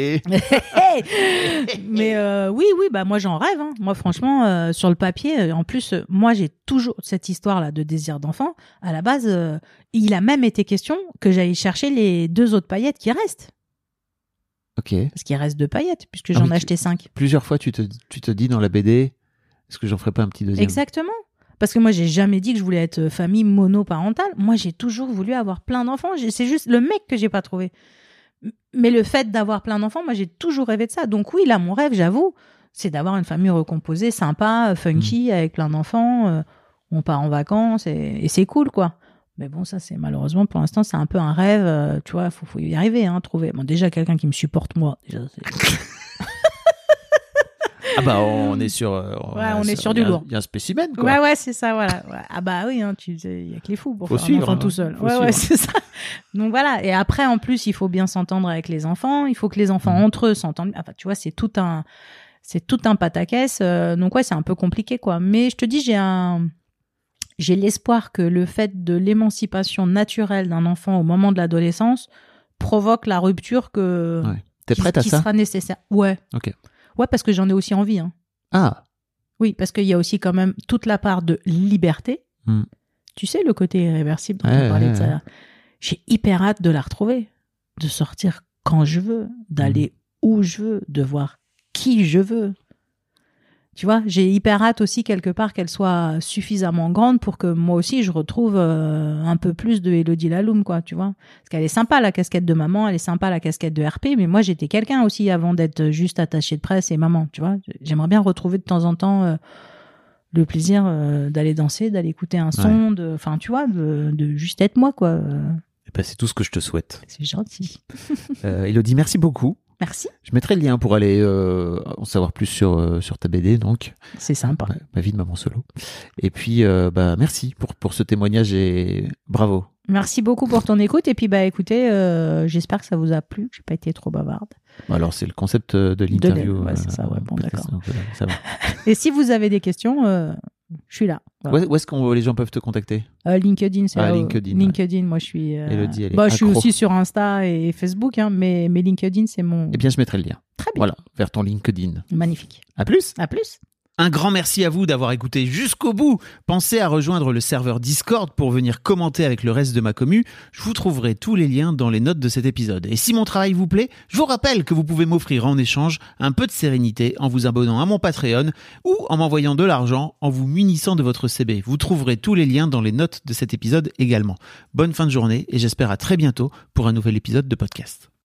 Mais oui, bah moi j'en rêve. Hein. Moi, franchement, sur le papier, en plus, moi j'ai toujours cette histoire-là de désir d'enfant. À la base, il a même été question que j'aille chercher les 2 autres paillettes qui restent. Ok. Parce qu'il reste 2 paillettes, puisque j'en ai acheté 5. Plusieurs fois, tu te dis dans la BD, est-ce que j'en ferais pas un petit deuxième ? Exactement. Parce que moi, j'ai jamais dit que je voulais être famille monoparentale. Moi, j'ai toujours voulu avoir plein d'enfants. C'est juste le mec que j'ai pas trouvé. Mais le fait d'avoir plein d'enfants, moi, j'ai toujours rêvé de ça. Donc oui, là, mon rêve, j'avoue, c'est d'avoir une famille recomposée, sympa, funky, avec plein d'enfants. On part en vacances et c'est cool, quoi. Mais bon, ça, c'est malheureusement, pour l'instant, c'est un peu un rêve. Tu vois, faut y arriver, hein, trouver. Bon, déjà, quelqu'un qui me supporte, moi. Déjà, c'est... Ah bah on est sur on est sur du lourd. Il y a un spécimen quoi. Ouais, c'est ça, voilà. Ouais. Ah bah oui, hein, il y a que les fous pour faut faire suivre, un enfant tout seul. Faut ouais, suivre. c'est ça. Donc voilà, et après en plus, il faut bien s'entendre avec les enfants, il faut que les enfants entre eux s'entendent. Enfin, tu vois, c'est tout un pataquès. Donc ouais, c'est un peu compliqué quoi. Mais je te dis, j'ai l'espoir que le fait de l'émancipation naturelle d'un enfant au moment de l'adolescence provoque la rupture que T'es prête à qui ça ? sera nécessaire. Ouais. Ok. Ouais, parce que j'en ai aussi envie. Hein. Ah. Oui, parce qu'il y a aussi quand même toute la part de liberté. Tu sais, le côté irréversible dont on parlait de ça. J'ai hyper hâte de la retrouver, de sortir quand je veux, d'aller où je veux, de voir qui je veux. Tu vois, j'ai hyper hâte aussi quelque part qu'elle soit suffisamment grande pour que moi aussi je retrouve un peu plus de Élodie Laloum, quoi, tu vois. Parce qu'elle est sympa la casquette de maman, elle est sympa la casquette de RP, mais moi j'étais quelqu'un aussi avant d'être juste attachée de presse et maman, tu vois. J'aimerais bien retrouver de temps en temps le plaisir d'aller danser, d'aller écouter un son, enfin tu vois, de juste être moi, quoi. Et ben, c'est tout ce que je te souhaite. C'est gentil. Élodie, merci beaucoup. Merci. Je mettrai le lien pour aller en savoir plus sur ta BD, donc. C'est sympa. Ma vie de maman solo. Et puis, merci pour ce témoignage et bravo. Merci beaucoup pour ton écoute. Et puis, écoutez, j'espère que ça vous a plu, que j'ai pas été trop bavarde. Alors, c'est le concept de l'interview. Ouais, c'est ça, ouais, bon, d'accord. Donc, ça va. Et si vous avez des questions, Je suis là. Voilà. Où est-ce que les gens peuvent te contacter? LinkedIn, c'est LinkedIn. LinkedIn, moi je suis. Elodie, elle est je suis accro. aussi sur Insta et Facebook, hein, mais LinkedIn, c'est mon. Eh bien, je mettrai le lien. Très bien. Voilà, vers ton LinkedIn. Magnifique. À plus. À plus. Un grand merci à vous d'avoir écouté jusqu'au bout. Pensez à rejoindre le serveur Discord pour venir commenter avec le reste de ma commu. Je vous trouverai tous les liens dans les notes de cet épisode. Et si mon travail vous plaît, je vous rappelle que vous pouvez m'offrir en échange un peu de sérénité en vous abonnant à mon Patreon ou en m'envoyant de l'argent en vous munissant de votre CB. Vous trouverez tous les liens dans les notes de cet épisode également. Bonne fin de journée et j'espère à très bientôt pour un nouvel épisode de podcast.